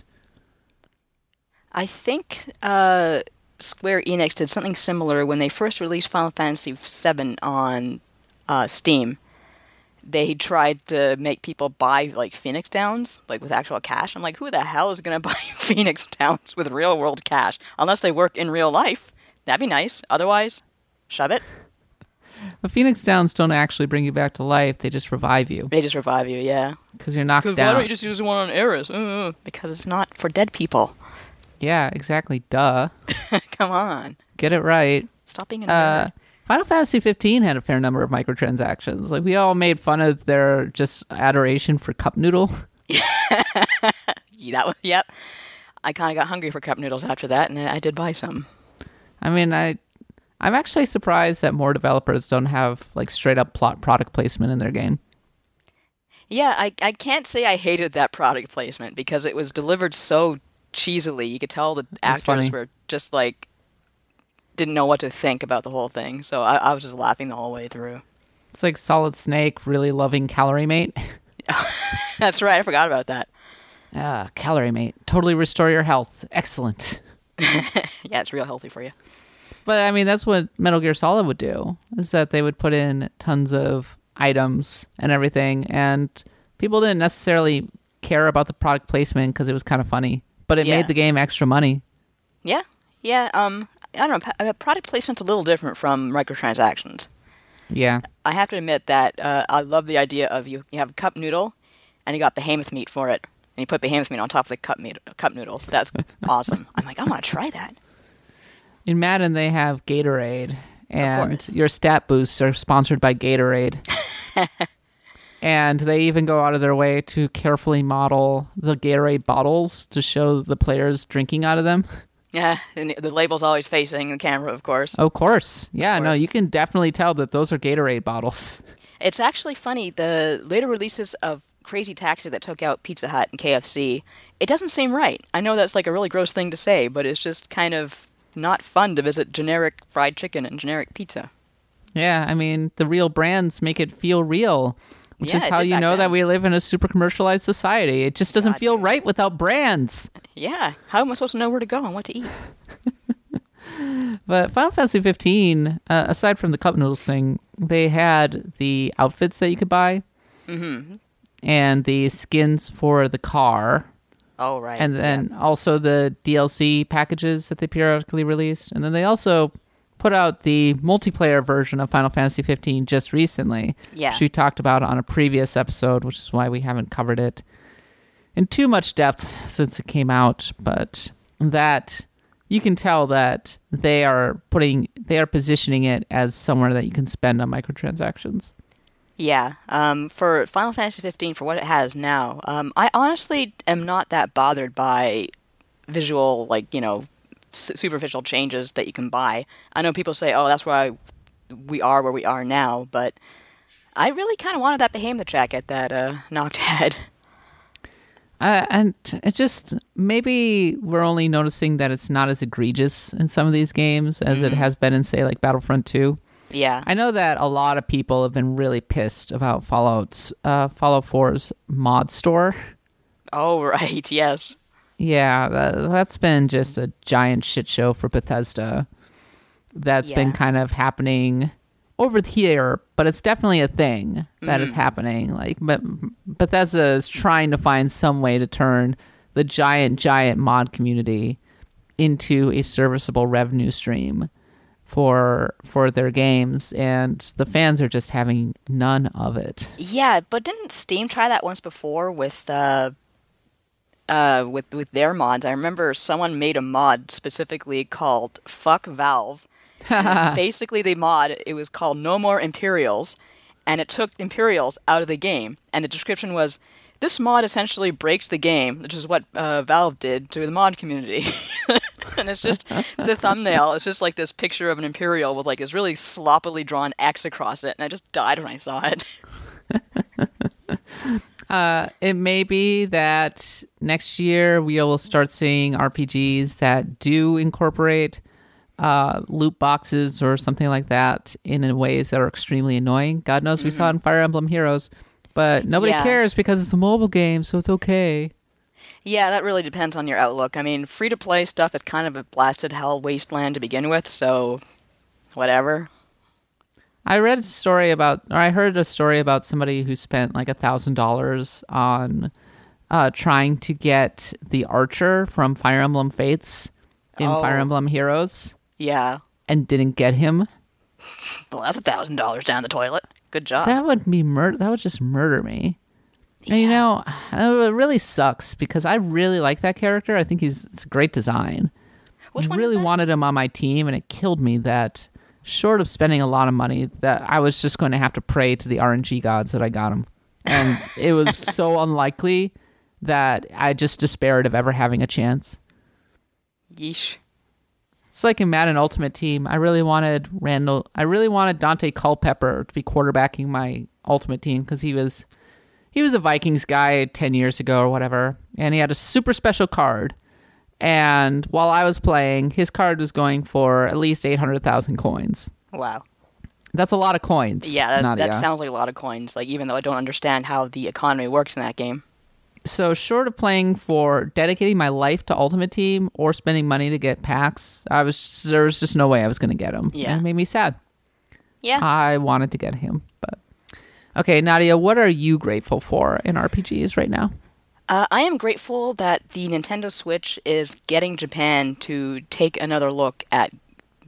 I think uh, Square Enix did something similar when they first released Final Fantasy seven on uh, Steam. They tried to make people buy like Phoenix Downs, like with actual cash. I'm like, who the hell is going to buy Phoenix Downs with real world cash? Unless they work in real life. That'd be nice. Otherwise, shove it. But Phoenix Downs don't actually bring you back to life. They just revive you They just revive you, yeah. because you're knocked Why down. don't you just use the one on Eris? Uh, because it's not for dead people. Yeah, exactly. Duh. Come on. Get it right. Stop being a Uh, nerd. Final Fantasy fifteen had a fair number of microtransactions. Like, we all made fun of their just adoration for cup noodle. Yeah, that was, yep. I kind of got hungry for cup noodles after that, and I did buy some. I mean, I, I'm actually surprised that more developers don't have like straight up plot product placement in their game. Yeah, I, I can't say I hated that product placement because it was delivered so cheesily. You could tell the actors funny. were just like, didn't know what to think about the whole thing. So I, I was just laughing the whole way through. It's like Solid Snake really loving Calorie Mate. That's right, I forgot about that. Ah, Calorie Mate. Totally restore your health. Excellent. Yeah, it's real healthy for you. But I mean, that's what Metal Gear Solid would do, is that they would put in tons of items and everything, and people didn't necessarily care about the product placement because it was kind of funny, but it Yeah. made the game extra money. Yeah, yeah. Um, I don't know, pa- product placement's a little different from microtransactions. Yeah. I have to admit that uh, I love the idea of you, you have a cup noodle, and you got behemoth meat for it, and you put behemoth meat on top of the cup, meat, cup noodles. That's awesome. I'm like, I want to try that. In Madden, they have Gatorade, and course. your stat boosts are sponsored by Gatorade. And they even go out of their way to carefully model the Gatorade bottles to show the players drinking out of them. Yeah, and the label's always facing the camera, of course. Of course. Yeah, Of no, course. you can definitely tell that those are Gatorade bottles. It's actually funny, the later releases of Crazy Taxi that took out Pizza Hut and K F C, it doesn't seem right. I know that's like a really gross thing to say, but it's just kind of not fun to visit generic fried chicken and generic pizza. Yeah, I mean, the real brands make it feel real, which Yeah, is it how did you back know then. that we live in a super commercialized society. It just doesn't God, feel dude. right without brands. Yeah, how am I supposed to know where to go and what to eat? But Final Fantasy fifteen, uh, aside from the cup noodles thing, they had the outfits that you could buy, Mm-hmm. and the skins for the car, Oh, right. and then also the D L C packages that they periodically released. And then they also put out the multiplayer version of Final Fantasy fifteen just recently, Yeah. which we talked about on a previous episode, which is why we haven't covered it in too much depth since it came out. But that you can tell that they are putting, they are positioning it as somewhere that you can spend on microtransactions. Yeah, um, for Final Fantasy fifteen, for what it has now, um, I honestly am not that bothered by visual, like, you know, s- superficial changes that you can buy. I know people say, oh, that's why we are where we are now, but I really kind of wanted that behemoth jacket that uh, Noct had. Uh, and it just, maybe we're only noticing that it's not as egregious in some of these games as it has been in, say, like Battlefront two. Yeah. I know that a lot of people have been really pissed about Fallout's uh, Fallout four's mod store. Oh, right, yes. Yeah, that, that's been just a giant shit show for Bethesda. That's been Yeah. kind of happening over here, but it's definitely a thing that is happening. Like, but Bethesda is trying to find some way to turn the giant, giant mod community into a serviceable revenue stream for for their games, and the fans are just having none of it. Yeah, but didn't Steam try that once before with uh, uh, with with their mods? I remember someone made a mod specifically called "Fuck Valve." And basically, the mod, it was called "No More Imperials," and it took Imperials out of the game. And the description was, "This mod essentially breaks the game," which is what uh, Valve did to the mod community. And it's just the thumbnail. It's just like this picture of an Imperial with like this really sloppily drawn X across it, and I just died when I saw it. Uh, it may be that next year we will start seeing R P Gs that do incorporate uh, loot boxes or something like that in ways that are extremely annoying. God knows we saw it in Fire Emblem Heroes, but nobody Yeah. cares because it's a mobile game, so it's okay. Yeah, that really depends on your outlook. I mean, free-to-play stuff is kind of a blasted hell wasteland to begin with, so whatever. I read a story about, or I heard a story about somebody who spent like a thousand dollars on uh, trying to get the archer from Fire Emblem Fates in Oh. Fire Emblem Heroes Yeah. and didn't get him. Well, that's a thousand dollars down the toilet. Good job. That would be mur- That would just murder me. And you know, it really sucks because I really like that character. I think he's it's a great design. Which I one really is that? wanted him on my team, and it killed me that, short of spending a lot of money, that I was just going to have to pray to the R N G gods that I got him. And it was so unlikely that I just despaired of ever having a chance. Yeesh. It's like in Madden Ultimate Team. I really wanted Randall. I really wanted Dante Culpepper to be quarterbacking my Ultimate Team because he was he was a Vikings guy ten years ago or whatever, and he had a super special card. And while I was playing, his card was going for at least eight hundred thousand coins. Wow. That's a lot of coins. Yeah, that, Nadia. that sounds like a lot of coins. Like, even though I don't understand how the economy works in that game. So short of playing for dedicating my life to Ultimate Team or spending money to get packs, I was there was just no way I was going to get him. Yeah. And it made me sad. Yeah. I wanted to get him, but okay, Nadia, what are you grateful for in R P Gs right now? Uh, I am grateful that the Nintendo Switch is getting Japan to take another look at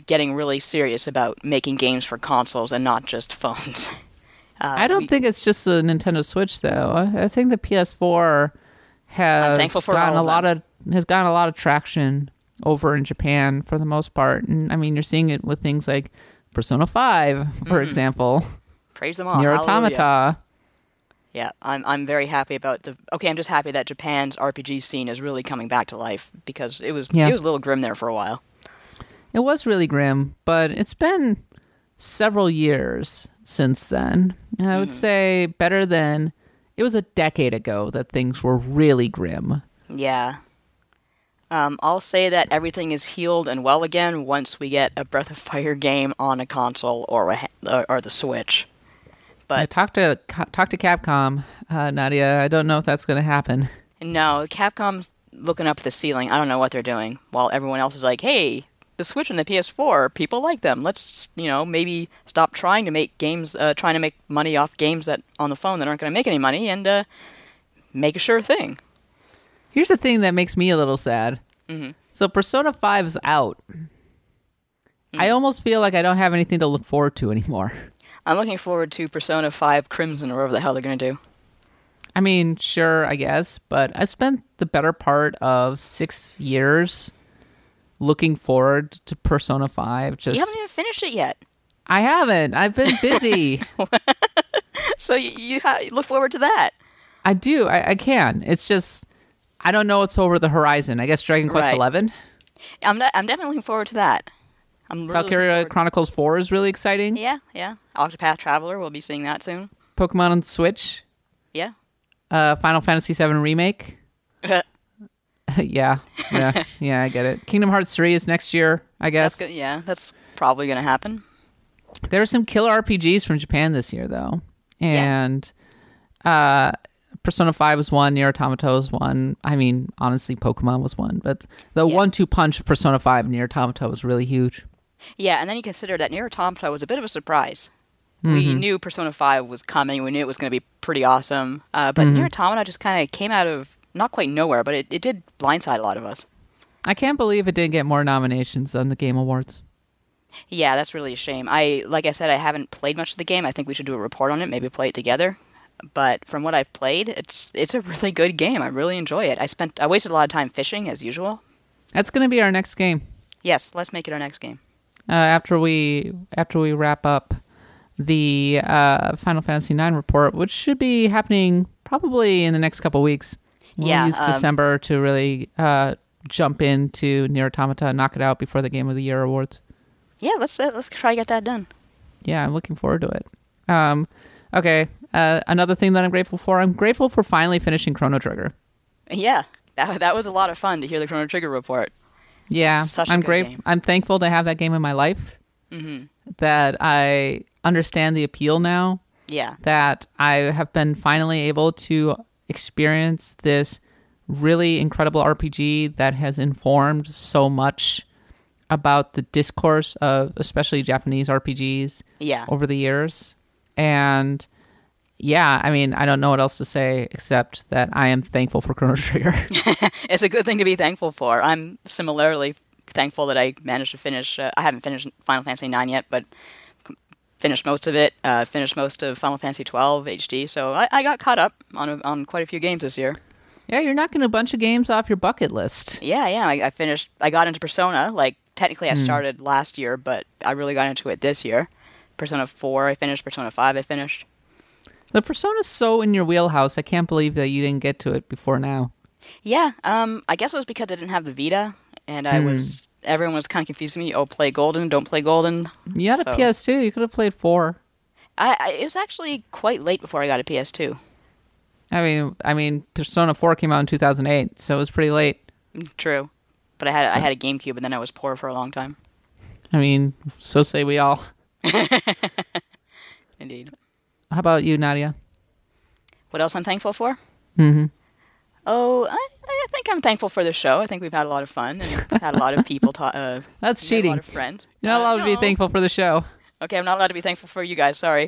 getting really serious about making games for consoles and not just phones. Uh, I don't we, think it's just the Nintendo Switch, though. I, I think the P S four has thankful for gotten all a of lot them. of has gotten a lot of traction over in Japan for the most part, and I mean, you're seeing it with things like Persona five, for Mm-hmm. example, Praise them all. Nier Hallelujah. Automata. Yeah, I'm I'm very happy about the. Okay, I'm just happy that Japan's R P G scene is really coming back to life because it was Yeah. it was a little grim there for a while. It was really grim, but it's been several years since then. And I would say better than it was a decade ago that things were really grim. Yeah. Um, I'll say that everything is healed and well again once we get a Breath of Fire game on a console or a, or, or the Switch. But I talked to talked to Capcom, uh, Nadia. I don't know if that's going to happen. no, Capcom's looking up at the ceiling. I don't know what they're doing. While everyone else is like, hey, the Switch and the P S four, people like them. Let's, you know, maybe stop trying to make games, uh, trying to make money off games that on the phone that aren't going to make any money and uh, make a sure thing. Here's the thing that makes me a little sad. Mm-hmm. So Persona five is out. Mm-hmm. I almost feel like I don't have anything to look forward to anymore. I'm looking forward to Persona five Crimson or whatever the hell they're going to do. I mean, sure, I guess, but I spent the better part of six years looking forward to Persona five. Just You haven't even finished it yet. I haven't. I've been busy. So you, you, ha- you look forward to that. I do. I, I can. It's just I don't know what's over the horizon. I guess Dragon Quest Right. eleven. I'm not, I'm definitely looking forward to that. I'm really looking Valkyria forward- Chronicles four is really exciting. Yeah, yeah. Octopath Traveler, we'll be seeing that soon. Pokemon on Switch. Yeah. Uh, Final Fantasy seven Remake. yeah, yeah, yeah, I get it. Kingdom Hearts three is next year, I guess. That's good. Yeah, that's probably going to happen. There are some killer R P Gs from Japan this year, though. And uh, Persona five was one, Nier Automata was one. I mean, honestly, Pokemon was one. But the Yeah. one two punch of Persona five and Nier Automata was really huge. Yeah, and then you consider that Nier Automata was a bit of a surprise. We knew Persona five was coming. We knew it was going to be pretty awesome. Uh, but Nier Automata just kind of came out of, not quite nowhere, but it, it did blindside a lot of us. I can't believe it didn't get more nominations on the Game Awards. Yeah, that's really a shame. I, like I said, I haven't played much of the game. I think we should do a report on it, maybe play it together. But from what I've played, it's it's a really good game. I really enjoy it. I spent I wasted a lot of time fishing as usual. That's going to be our next game. Yes, let's make it our next game. Uh, after we after we wrap up the uh, Final Fantasy nine report, which should be happening probably in the next couple weeks. We'll Yeah, use um, December to really uh, jump into Nier Automata and knock it out before the Game of the Year awards. Yeah, let's uh, let's try to get that done. Yeah, I'm looking forward to it. Um, okay, uh, another thing that I'm grateful for, I'm grateful for finally finishing Chrono Trigger. Yeah, that that was a lot of fun to hear the Chrono Trigger report. Yeah, Such a I'm good great. game. I'm thankful to have that game in my life. Mm-hmm. That I understand the appeal now. Yeah, That I have been finally able to experience this really incredible R P G that has informed so much about the discourse of especially Japanese R P Gs yeah. over the years. And yeah, I mean, I don't know what else to say except that I am thankful for Chrono Trigger. It's a good thing to be thankful for. I'm similarly thankful that I managed to finish. Uh, I haven't finished Final Fantasy nine yet, but finished most of it. Uh, finished most of Final Fantasy twelve H D. So I, I got caught up on a, on quite a few games this year. Yeah, you're knocking a bunch of games off your bucket list. Yeah, yeah. I, I finished. I got into Persona. Like technically, I started last year, but I really got into it this year. Persona four, I finished. Persona five, I finished. The Persona's so in your wheelhouse, I can't believe that you didn't get to it before now. Yeah. Um. I guess it was because I didn't have the Vita, and I was. Everyone was kind of confusing me. Oh, play Golden. Don't play Golden. You had a So- P S two, you could have played four. I, I. It was actually quite late before I got a P S two. I mean, I mean, Persona four came out in two thousand eight, so it was pretty late. True, but I had I had a GameCube, and then I was poor for a long time. I mean, so say we all. Indeed. How about you, Nadia? What else I'm thankful for? Mm-hmm. Oh, I, I think I'm thankful for the show. I think we've had a lot of fun and had a lot of people talk. Uh, That's we've had A cheating. lot of friends. You're not Uh, allowed to be no. thankful for the show. Okay, I'm not allowed to be thankful for you guys. Sorry.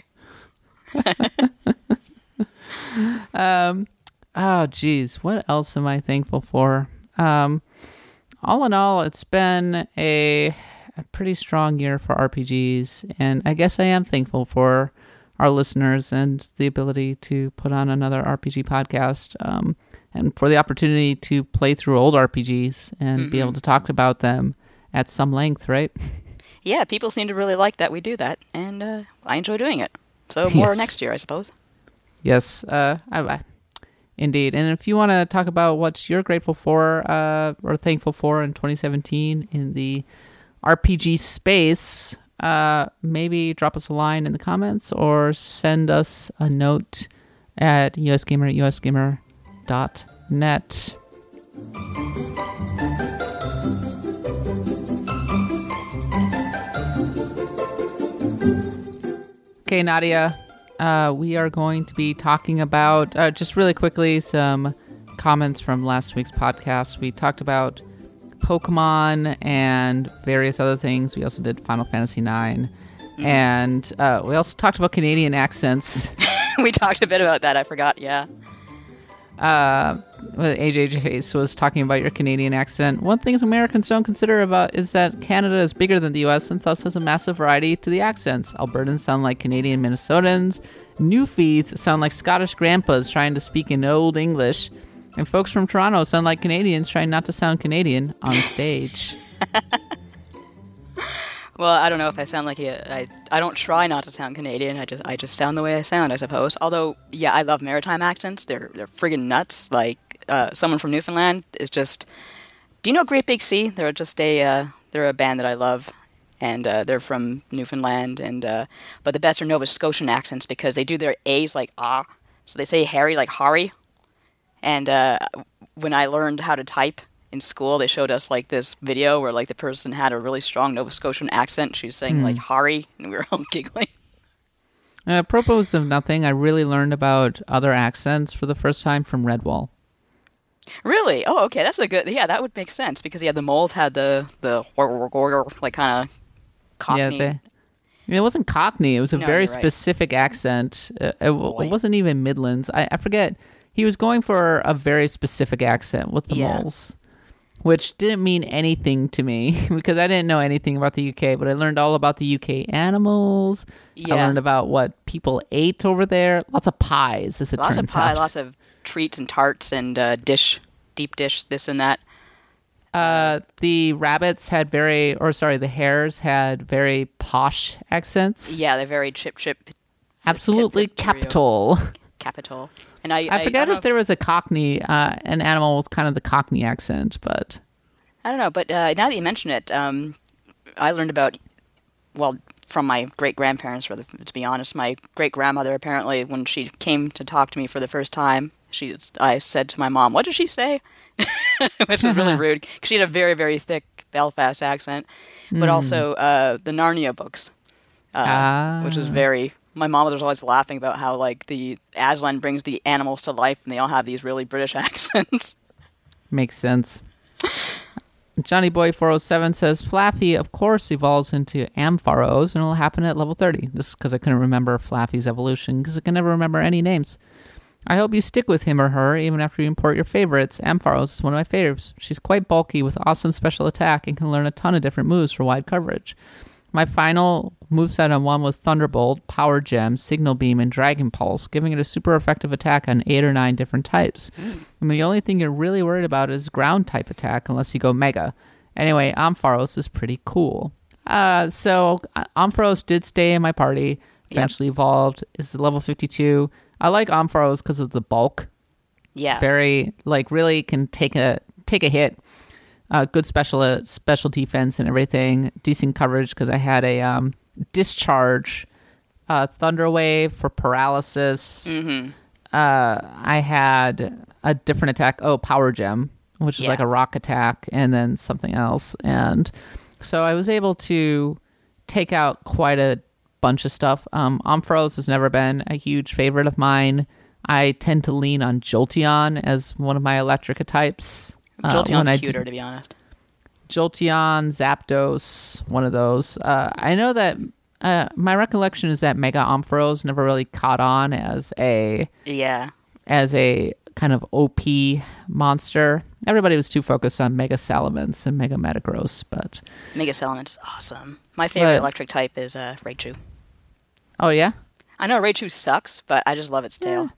Um, oh, geez, what else am I thankful for? Um, all in all, it's been a a pretty strong year for R P Gs, and I guess I am thankful for our listeners and the ability to put on another R P G podcast, um, and for the opportunity to play through old R P Gs and mm-hmm. be able to talk about them at some length, right? Yeah, people seem to really like that we do that, and uh, I enjoy doing it. So more yes. next year, I suppose. Yes, uh, I, I, indeed. And if you want to talk about what you're grateful for uh, or thankful for in twenty seventeen in the R P G space, uh, maybe drop us a line in the comments or send us a note at usgamer at usgamer dot net. Okay, Nadia. Uh, we are going to be talking about, uh, just really quickly, some comments from last week's podcast. We talked about Pokemon and various other things. We also did Final Fantasy nine. Mm. And uh, we also talked about Canadian accents. We talked a bit about that. I forgot, yeah. Uh, A J Chase was talking about your Canadian accent. One thing Americans don't consider about is that Canada is bigger than the U S and thus has a massive variety to the accents. Albertans sound like Canadian Minnesotans. Newfies sound like Scottish grandpas trying to speak in Old English. And folks from Toronto sound like Canadians trying not to sound Canadian on stage. Well, I don't know if I sound like a, I, I don't try not to sound Canadian. I just I just sound the way I sound, I suppose. Although, yeah, I love maritime accents. They're they're friggin' nuts. Like uh, someone from Newfoundland is just. Do you know Great Big Sea? They're just a uh, they're a band that I love, and uh, they're from Newfoundland. And uh, but the best are Nova Scotian accents because they do their A's like ah, so they say Harry like Harry. And uh, when I learned how to type in school, they showed us like this video where like the person had a really strong Nova Scotian accent. She was saying mm. like Harry, and we were all giggling. Uh, propos of nothing, I really learned about other accents for the first time from Redwall. Really? Oh, okay. That's a good. Yeah, that would make sense because yeah, the moles had the the like kind of Cockney. Yeah, they, I mean, it wasn't Cockney. It was a no, very right. specific accent. Uh, it, it wasn't even Midlands. I, I forget. He was going for a very specific accent with the yeah. moles, which didn't mean anything to me because I didn't know anything about the U K, but I learned all about the U K animals. Yeah. I learned about what people ate over there. Lots of pies, as it lots turns of pie, out. Lots of treats and tarts and uh, dish, deep dish, this and that. Uh, the rabbits had very, or sorry, the hares had very posh accents. Yeah, they're very chip chip. Absolutely capital. Capital. And I, I forget I if there was a Cockney, uh, an animal with kind of the Cockney accent, but I don't know. But uh, now that you mention it, um, I learned about, well, from my great grandparents. For the, to be honest, my great grandmother apparently, when she came to talk to me for the first time, she, I said to my mom, "What did she say?" Which was really rude because she had a very, very thick Belfast accent, but mm. also uh, the Narnia books, uh, ah. which was very. My mom was always laughing about how, like, the Aslan brings the animals to life, and they all have these really British accents. Makes sense. Johnny Boy four oh seven says, Flaffy, of course, evolves into Ampharos, and it'll happen at level thirty. This is because I couldn't remember Flaffy's evolution, because I can never remember any names. I hope you stick with him or her, even after you import your favorites. Ampharos is one of my favorites. She's quite bulky, with awesome special attack, and can learn a ton of different moves for wide coverage. My final moveset on one was Thunderbolt, Power Gem, Signal Beam, and Dragon Pulse, giving it a super effective attack on eight or nine different types. Mm. And the only thing you're really worried about is ground type attack, unless you go Mega. Anyway, Ampharos is pretty cool. Uh, so, Ampharos did stay in my party, eventually yep. evolved, is level fifty-two. I like Ampharos because of the bulk. Yeah. Very, like, really can take a take a hit. Uh, good special uh, special defense and everything. Decent coverage because I had a um, discharge, uh, thunder wave for paralysis. Mm-hmm. Uh, I had a different attack. Oh, power gem, which is yeah. like a rock attack, and then something else. And so I was able to take out quite a bunch of stuff. Um, Ampharos has never been a huge favorite of mine. I tend to lean on Jolteon as one of my Electrica types. Jolteon's uh, cuter, to be honest. Jolteon, Zapdos, one of those. Uh, I know that uh, my recollection is that Mega Ampharos never really caught on as a yeah as a kind of O P monster. Everybody was too focused on Mega Salamence and Mega Metagross, but... Mega Salamence is awesome. My favorite But- electric type is uh, Raichu. Oh, yeah? I know Raichu sucks, but I just love its tail.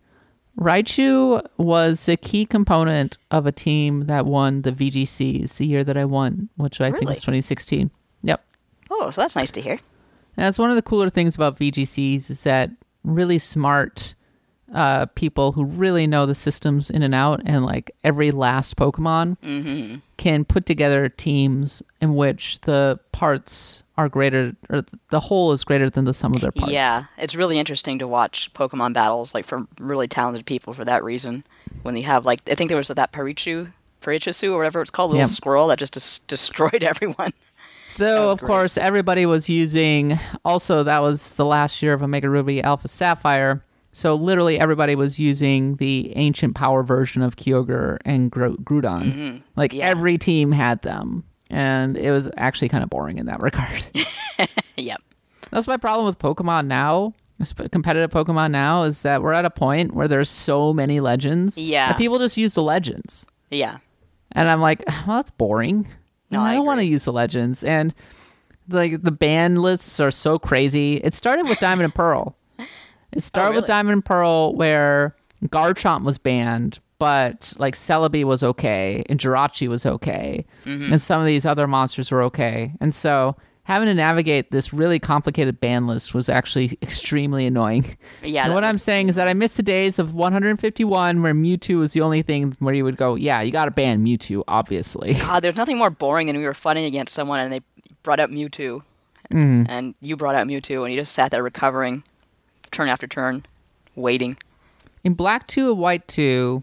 Raichu was a key component of a team that won the V G Cs the year that I won, which I think Really? was twenty sixteen. Yep. Oh, so that's nice to hear. And that's one of the cooler things about V G Cs is that really smart uh, people who really know the systems in and out and like every last Pokemon Mm-hmm. can put together teams in which the parts are greater, or the whole is greater than the sum of their parts. Yeah, it's really interesting to watch Pokemon battles, like from really talented people for that reason. When you have, like, I think there was that Parichu, Parichusu or whatever it's called, little Yep. squirrel that just des- destroyed everyone. Though, was of great. course, everybody was using, also, that was the last year of Omega Ruby Alpha Sapphire. So literally everybody was using the ancient power version of Kyogre and Gro- Groudon. Mm-hmm. Like Yeah. every team had them. And it was actually kind of boring in that regard. Yep. That's my problem with Pokemon now. sp- Competitive Pokemon now is that we're at a point where there's so many legends. Yeah. that people just use the legends. Yeah. And I'm like, well, that's boring. No, I don't want to agree. use the legends. And like the ban lists are so crazy. It started with Diamond and Pearl. It started with really? Diamond and Pearl where Garchomp was banned, but like Celebi was okay and Jirachi was okay. Mm-hmm. And some of these other monsters were okay. And so having to navigate this really complicated ban list was actually extremely annoying. Yeah. And that what I'm was- saying is that I missed the days of one hundred fifty-one where Mewtwo was the only thing where you would go, yeah, you got to ban Mewtwo, obviously. God, there's nothing more boring than we were fighting against someone and they brought out Mewtwo. Mm. And you brought out Mewtwo and you just sat there recovering turn after turn, waiting. In Black two and White two,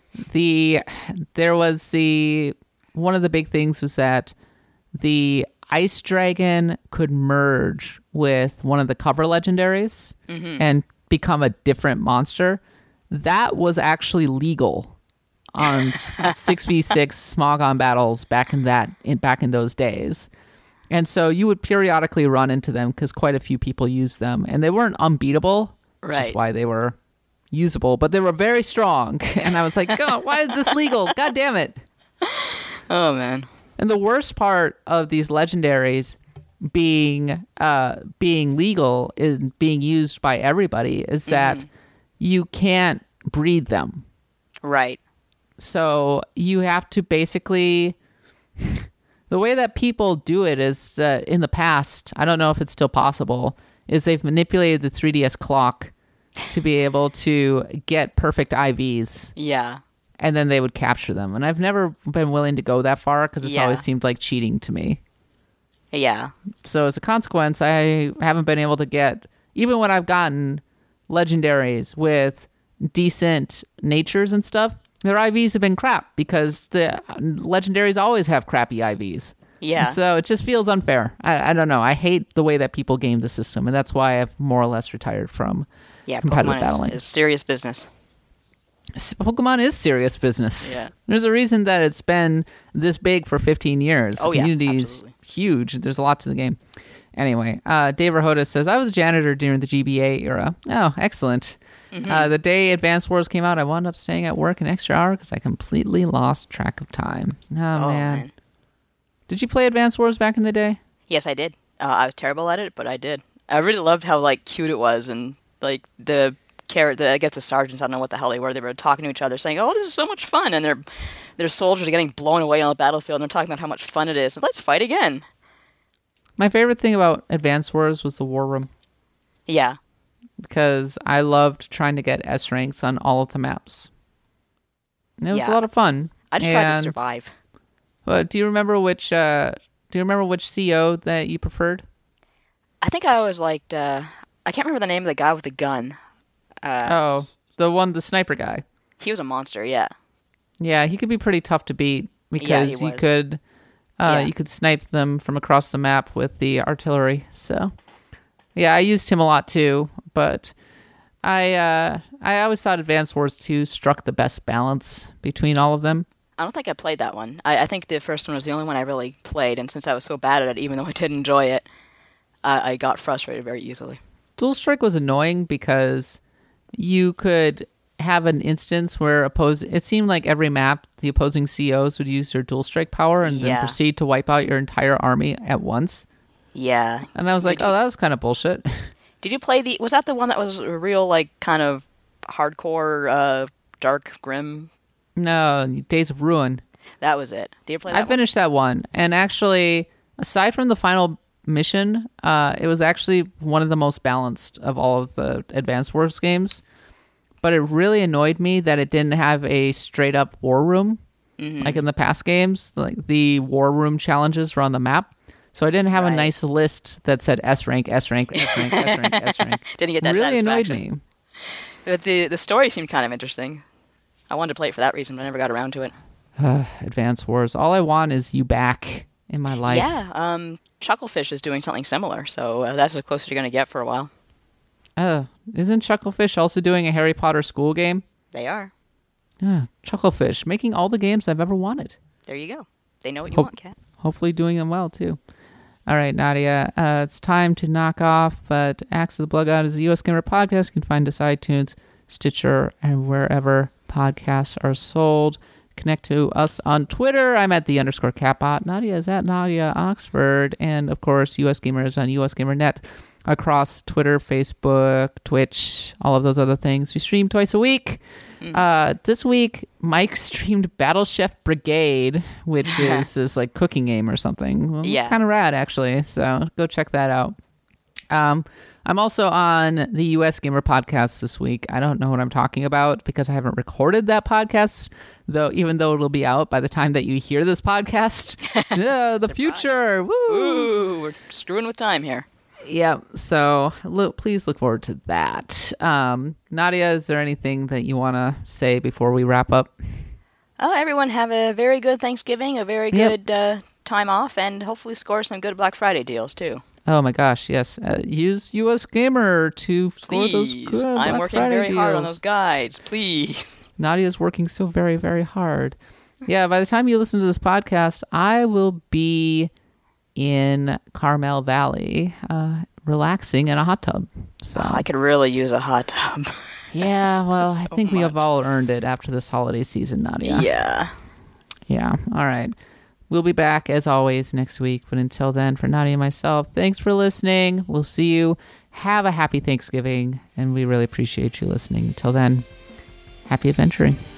the there was the one of the big things was that the Ice Dragon could merge with one of the cover legendaries and become a different monster. That was actually legal on six v six Smogon battles back in that in back in those days. And so you would periodically run into them because quite a few people used them, and they weren't unbeatable, which is Right. why they were usable, but they were very strong. And I was like, God, why is this legal? God damn it. Oh, man. And the worst part of these legendaries being uh, being legal is being used by everybody is that you can't breed them. Right. So you have to basically... The way that people do it is that in the past, I don't know if it's still possible, is they've manipulated the three D S clock to be able to get perfect I Vs, Yeah. and then they would capture them. And I've never been willing to go that far because it's Yeah. always seemed like cheating to me. Yeah. So as a consequence, I haven't been able to get, even when I've gotten legendaries with decent natures and stuff, their I Vs have been crap because the legendaries always have crappy I Vs. Yeah. And so it just feels unfair. I, I don't know. I hate the way that people game the system, and that's why I've more or less retired from Yeah, competitive Pokemon battling. is, is serious business. S- Pokemon is serious business. Yeah. There's a reason that it's been this big for fifteen years. Oh, the yeah, community is absolutely. huge. There's a lot to the game. Anyway, uh, Dave Rahoda says, I was a janitor during the G B A era. Oh, excellent. Mm-hmm. Uh, the day Advanced Wars came out, I wound up staying at work an extra hour because I completely lost track of time. Oh, Oh, man. man. Did you play Advanced Wars back in the day? Yes, I did. Uh, I was terrible at it, but I did. I really loved how like cute it was, and like the character. I guess the sergeants. I don't know what the hell they were. They were talking to each other, saying, "Oh, this is so much fun," and their their soldiers are getting blown away on the battlefield, and they're talking about how much fun it is. And let's fight again. My favorite thing about Advanced Wars was the War Room Yeah. because I loved trying to get S ranks on all of the maps. And it was Yeah. a lot of fun. I just tried to And- survive. Well, do you remember which? Uh, do you remember which C O that you preferred? I think I always liked. Uh, I can't remember the name of the guy with the gun. Uh, Oh, the one, the sniper guy. He was a monster. Yeah. Yeah, he could be pretty tough to beat because he you was. could, uh, Yeah. you could snipe them from across the map with the artillery. So, yeah, I used him a lot too. But I, uh, I always thought Advanced Wars two struck the best balance between all of them. I don't think I played that one. I, I think the first one was the only one I really played, and since I was so bad at it, even though I did enjoy it, I, I got frustrated very easily. Dual Strike was annoying because you could have an instance where oppose. It seemed like every map, the opposing C Os would use their dual strike power and Yeah. then proceed to wipe out your entire army at once. Yeah. And I was like, Did oh, you- that was kind of bullshit. Did you play the? Was that the one that was a real like kind of hardcore, uh, dark, grim? No, Days of Ruin. That was it. Did you play that I one? finished that one, and actually, aside from the final mission, uh, it was actually one of the most balanced of all of the Advanced Wars games. But it really annoyed me that it didn't have a straight up war room, Mm-hmm. like in the past games. Like the war room challenges were on the map, so I didn't have Right. a nice list that said S rank, S rank, S rank, S rank, S rank. Didn't get that really annoyed satisfaction. me. But the the story seemed kind of interesting. I wanted to play it for that reason, but I never got around to it. Advanced Wars. All I want is you back in my life. Yeah, um, Chucklefish is doing something similar, so uh, that's as close as you're going to get for a while. Uh, isn't Chucklefish also doing a Harry Potter school game? They are. Yeah, Chucklefish, making all the games I've ever wanted. There you go. They know what you Hope- want, Kat. Hopefully doing them well, too. All right, Nadia, uh, it's time to knock off, but Axe of the Blood God is a U S Gamer podcast. You can find us iTunes, Stitcher, and wherever podcasts are sold. Connect to us on Twitter. I'm at the underscore catbot. Nadia is at Nadia Oxford. And, of course, U S Gamer is on U S Gamer Net across Twitter, Facebook, Twitch, all of those other things. We stream twice a week. Uh, this week, Mike streamed Battle Chef Brigade, which is this like cooking game or something. Yeah. Kind of rad, actually. So go check that out. Um, I'm also on the U S Gamer podcast this week. I don't know what I'm talking about because I haven't recorded that podcast, though. Even though it'll be out by the time that you hear this podcast. Yeah, the future. Woo! Ooh, we're screwing with time here. Yeah, so look, please look forward to that. Um, Nadia, is there anything that you want to say before we wrap up? Oh, everyone have a very good Thanksgiving, a very Yep. good uh, time off, and hopefully score some good Black Friday deals, too. Oh my gosh, yes. Uh, use U S Gamer to score those Please. good I'm Black working Friday very hard on deals. those guides. Please. Nadia's working so very, very hard. Yeah, by the time you listen to this podcast, I will be in Carmel Valley, uh, relaxing in a hot tub. So I could really use a hot tub. yeah, well, I So think we have much. all earned it after this holiday season, Nadia. Yeah. Yeah. All right. We'll be back as always next week. But until then, for Nadia and myself, thanks for listening. We'll see you. Have a happy Thanksgiving. And we really appreciate you listening. Until then, happy adventuring.